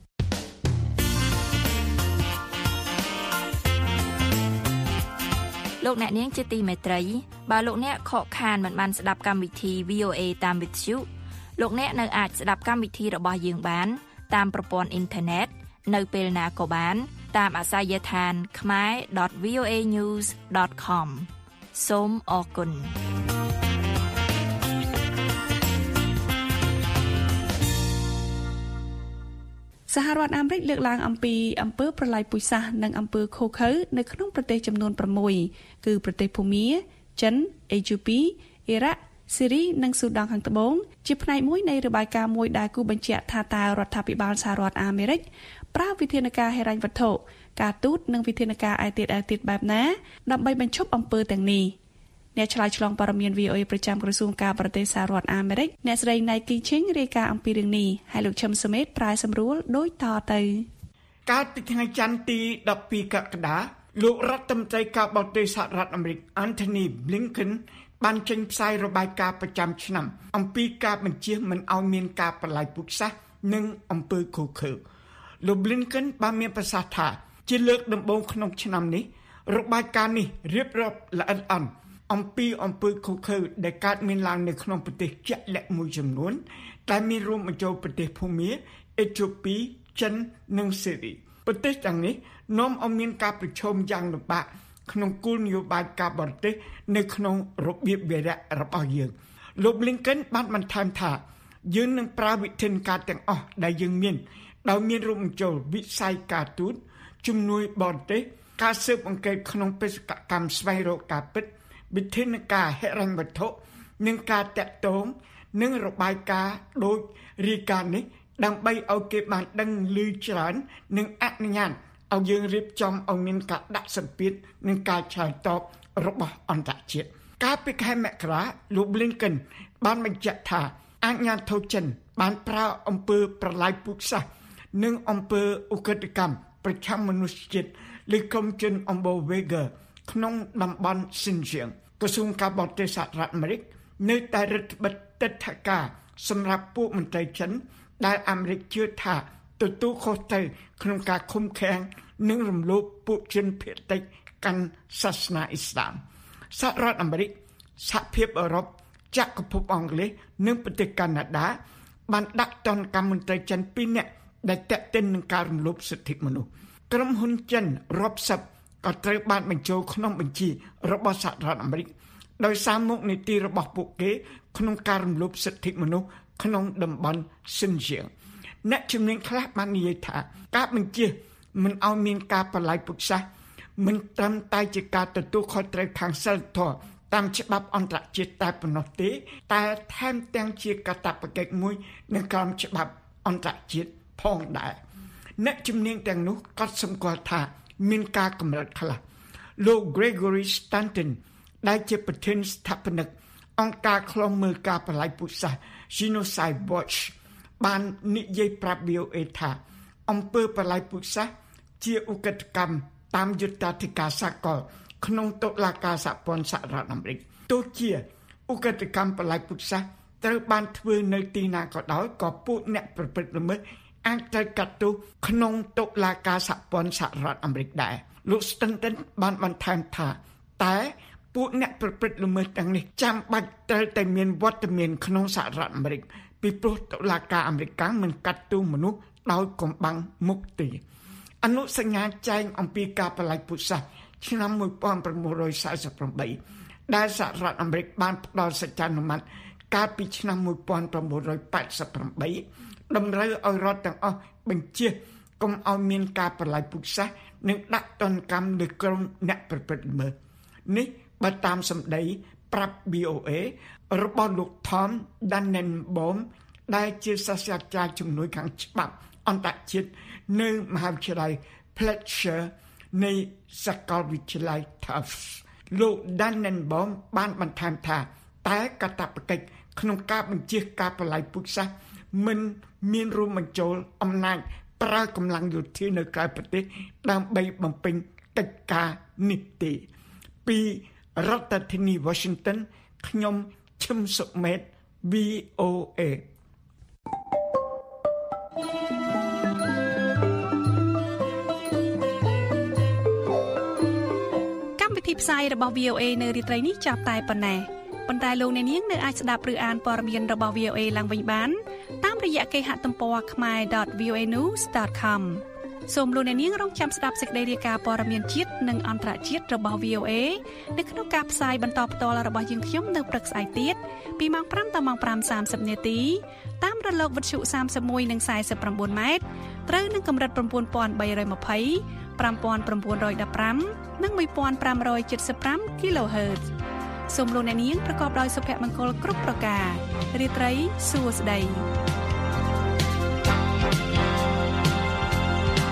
លោកអ្នកនាងជាទីមេត្រីបើលោកអ្នកខកខានមិនបានស្ដាប់កម្មវិធី វី អូ เอ តាមវិទ្យុលោកអ្នកនៅអាចស្ដាប់កម្មវិធីរបស់យើងបានតាមប្រព័ន្ធអ៊ីនធឺណិតនៅពេលណាក៏បានតាមអាសយដ្ឋាន ខមែរ ដត វី អូ เอ ញូស ដត ខម សូមអរគុណសហរដ្ឋអាមេរិកលើកឡើងអំពីអំពើប្រល័យពូជសាសន៍និងអំពើឃោរឃៅនៅក្នុងប្រទេសចំនួនប្រាំមួយគឺប្រទេសភូមាចិនអេជូពីអ៊ីរ៉ាក់ស៊េរីនិងស៊ូដង់ខាងត្បូងជាផ្នែកមួយនៃរបាយការណ៍មួយដែលគូបញ្ជាក់ថាតើរដ្ឋាភិបាលសហរដ្ឋអាមេរិកប្រើវិធានការហិរញ្ញវត្ថុការទូតនិងវិធានការឯទៀតឯទៀតបែបណាដើម្បីបញ្ឈប់អំពើទាំងនេះអ្នកឆ្លើយឆ្លងព័ត៌មាន វី អូ អេ ប្រចាំក្រសួងការបរទេសសហរដ្ឋអាមេរិកអ្នកស្រី Nike Ching រាយការណ៍អំពីរឿងនេះហើយលោកឈឹមសុមេតប្រាយសម្រួលដូចតទៅកាលពីថ្ងៃច័ន្ទទីដប់ពីរកក្កដាលោករដ្ឋមន្ត្រីការបរទេសសហរដ្ឋអាមេរិក Antony Blinken បានចេញផ្សាយរបាយការណ៍ប្រចាំឆ្នាំអំពីការបញ្ជាមិនឲ្យមានការបន្លាយពូជសាសន៍និងអំពើឃោរឃៅលោក Blinken បានមានប្រសាសន៍ថាជាលើកដំបូងក្នុងឆ្នាំនេះរបាយការណ៍នេះរៀបរាប់ល្អិតល្អន់អំពីអំពើឃោរឃៅដែលកើតមានឡើងនៅក្នុងប្រទេសជាក់លាក់មួយចំនួនដែលមានរួមបញ្ចូលប្រទេសភូមាអេត្យូពីចិននិងសេរីប្រទេសទាំងនេះនាំឲ្យមានការប្រឈមយ៉ាងលំបាកក្នុងគោលនយោបាយការបរទេសនៅក្នុងរបៀបវារៈរបស់យើងលោក Blinken បានបន្ថែមថាយើងនឹងប្រើវិធានការទាំងអស់ដែលយើងមានដោយមានរួមបញ្ចូលវិស័យការទូតជំនួយបរទេសការស៊ើបអង្កេតក្នុងបេសកកម្មស្វែងរកការពិតវិធានការហិរញ្ញវត្ថុនិងការតាក់ទងនិងរបាយការណ៍ដូចរាយការណ៍នេះដើម្បីឲ្យគេបានដឹងឮច្រើននិងអនុញ្ញាតឲ្យយើងរៀបចំឲ្យមានការដាក់សម្ពាធនិងការឆ្លើយតបរបស់អន្តរជាតិកាលពីខែមករាលោក Blinken បានបញ្ជាក់ថាអាជ្ញាធរចិនបានប្រើអំពើប្រល័យពូជសាសន៍និងអំពើឧក្រិដ្ឋកម្មប្រឆាំងមនុស្សជាតិលើក្រុមជនអំបូរ Uyghur ក្នុងតំបន់ Xinjiang ក្រសួងការបរទេសសហរដ្ឋអាមេរិកនៅតែរឹតបន្តឹងទិដ្ឋាការសម្រាប់ពួកមន្ត្រីចិនដែលអាមេរិកជឿថាទទួលខុសត្រូវក្នុងការឃុំឃាំងនិងរំលោភពួកជនភាគតិចកាន់សាសនាអ៊ីស្លាមសហរដ្ឋអាមេរិកសហភាពអឺរ៉ុបចក្រភពអង់គ្លេសនិងប្រទេសកាណាដាបានដាក់ទណ្ឌកម្មមន្ត្រីចិនពីរនាក់ដែលតាក់ទិននឹងការរំលោភសិទ្ធិមនុស្សក្រុមហ៊ុនចិនរាប់សិបក៏ត្រូវបានបញ្ចូលក្នុងបញ្ជីរបស់សហរដ្ឋអាមេរិកដោយសារមុខនីតិរបស់ពួកគេក្នុងការរំលោភសិទ្ធិមនុស្សក្នុងតំបន់ Xinjiang អ្នកជំនាញខ្លះបាននិយាយថាការបញ្ជាមិនឲ្យមានការបន្លាយពូជសាសន៍មិនត្រឹមតែជាការទទួលខុសត្រូវខាងសីលធម៌តាមច្បាប់អន្តរជាតិតែប៉ុណ្ណោះទេតែថែមទាំងជាកាតព្វកិច្ចមួយនៅក្រោមច្បាប់អន្តរជាតិផងដែរអ្នកជំនាញទាំងនោះក៏សម្គាល់ថាមានការកម្រិតខ្លះលោក Gregory Stanton ដែលជាប្រធានស្ថាបនិកអង្គការឃ្លាំមើលការបន្លាយពូជសាសន៍ Genocide Watch បាននិយាយប្រាប់ វី អូ អេ ថាអំពើបន្លាយពូជសាសន៍ជាឧក្រិដ្ឋកម្មតាមយុត្តាធិការសកលក្នុងតុលាការសហព័ន្ធសហរដ្ឋអាមេរិកទោះជាឧក្រិដ្ឋកម្មបន្លាយពូជសាសន៍ត្រូវបានធ្វើនៅទីណាក៏ដោយក៏ពួកអ្នកប្រព្រឹត្តល្មើសអាចត្រូវកាត់ទោសក្នុងតុលាការសហព័ន្ធសហរដ្ឋអាមេរិកដែរលោក Stanton បានបន្ថែមថាតែពួកអ្នកប្រព្រឹត្តល្មើសទាំងនេះចាំបាច់ត្រូវតែមានវត្តមានក្នុងសហរដ្ឋអាមេរិកពីព្រោះតុលាការអាមេរិកមិនកាត់ទោសមនុស្សដោយកំបាំងមុខទេអនុសញ្ញាចែងអំពីការបន្លាយពូជសាសន៍ឆ្នាំmột nghìn chín trăm bốn mươi eightដែលសហរដ្ឋអាមេរិកបានផ្ដល់សេចក្ដីអនុម័តកាលពីឆ្នាំmột nghìn chín trăm eighty eightតម្រូវឲ្យរដ្ឋទាំងអស់បញ្ជាកុំឲ្យមានការបន្លាយពូជសាសន៍និងដាក់ទណ្ឌកម្មលើក្រុមអ្នកប្រព្រឹត្តល្មើសនេះបើតាមសម្ដីប្រាប់ វី អូ អេ របស់លោក Tom Dannenbaum ដែលជាសាស្ត្រាចារ្យជំនួយខាងច្បាប់អន្តរជាតិនៅមហាវិទ្យាល័យ Fletcher នៃសាកលវិទ្យាល័យ Tufts លោក Dannenbaum បានបន្ថែមថាតែកាតព្វកិច្ចក្នុងការបញ្ជាការបន្លាយពូជសាសន៍មិនមានរួមបញ្ចូលអំណាចប្រើកម្លាំងយោធានៅក្រៅប្រទេសដើម្បីបំពេញកិច្ចការនេះទេពីរដ្ឋធានី Washington ខ្ញុំឈឹមសុមេត វី អូ អេកម្មវិធីផ្សាយរបស់ វី អូ អេ នៅរាត្រីនេះចាប់តែប៉ុណ្ណេះប៉ុន្តែលោកអ្នកនាងនៅអាចស្ដាប់ឬអានព័ត៌មានរបស់ វី អូ អេ ឡើងវិញបានតាមរយៈគេហទំព័រ khmer dot v o a news dot com សូមលោកអ្នកនាងរងចាំស្ដាប់សេចក្តីរាយការណ៍ព័ត៌មានជាតិនិងអន្តរជាតិរបស់ វី អូ អេ នៅក្នុងការផ្សាយបន្តផ្ទាល់របស់យើងខ្ញុំនៅព្រឹកស្អែកទៀតពីម៉ោងfiveដល់ម៉ោងfive thirtyនាទីតាមរលកវិទ្យុthirty-oneនិងforty-nineម៉ែត្រត្រូវនឹងកម្រិតnine thousand three hundred twenty, five thousand nine hundred fifteenនិងfifteen seventy-five kHz សូមលោកអ្នកនាងប្រកបដោយសុភមង្គលគ្រប់ប្រការរាត្រីសួស្តី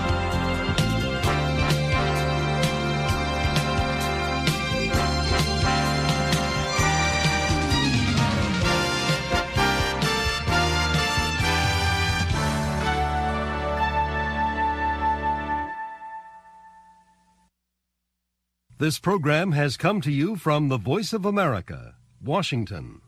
This program has come to you from the Voice of America, Washington.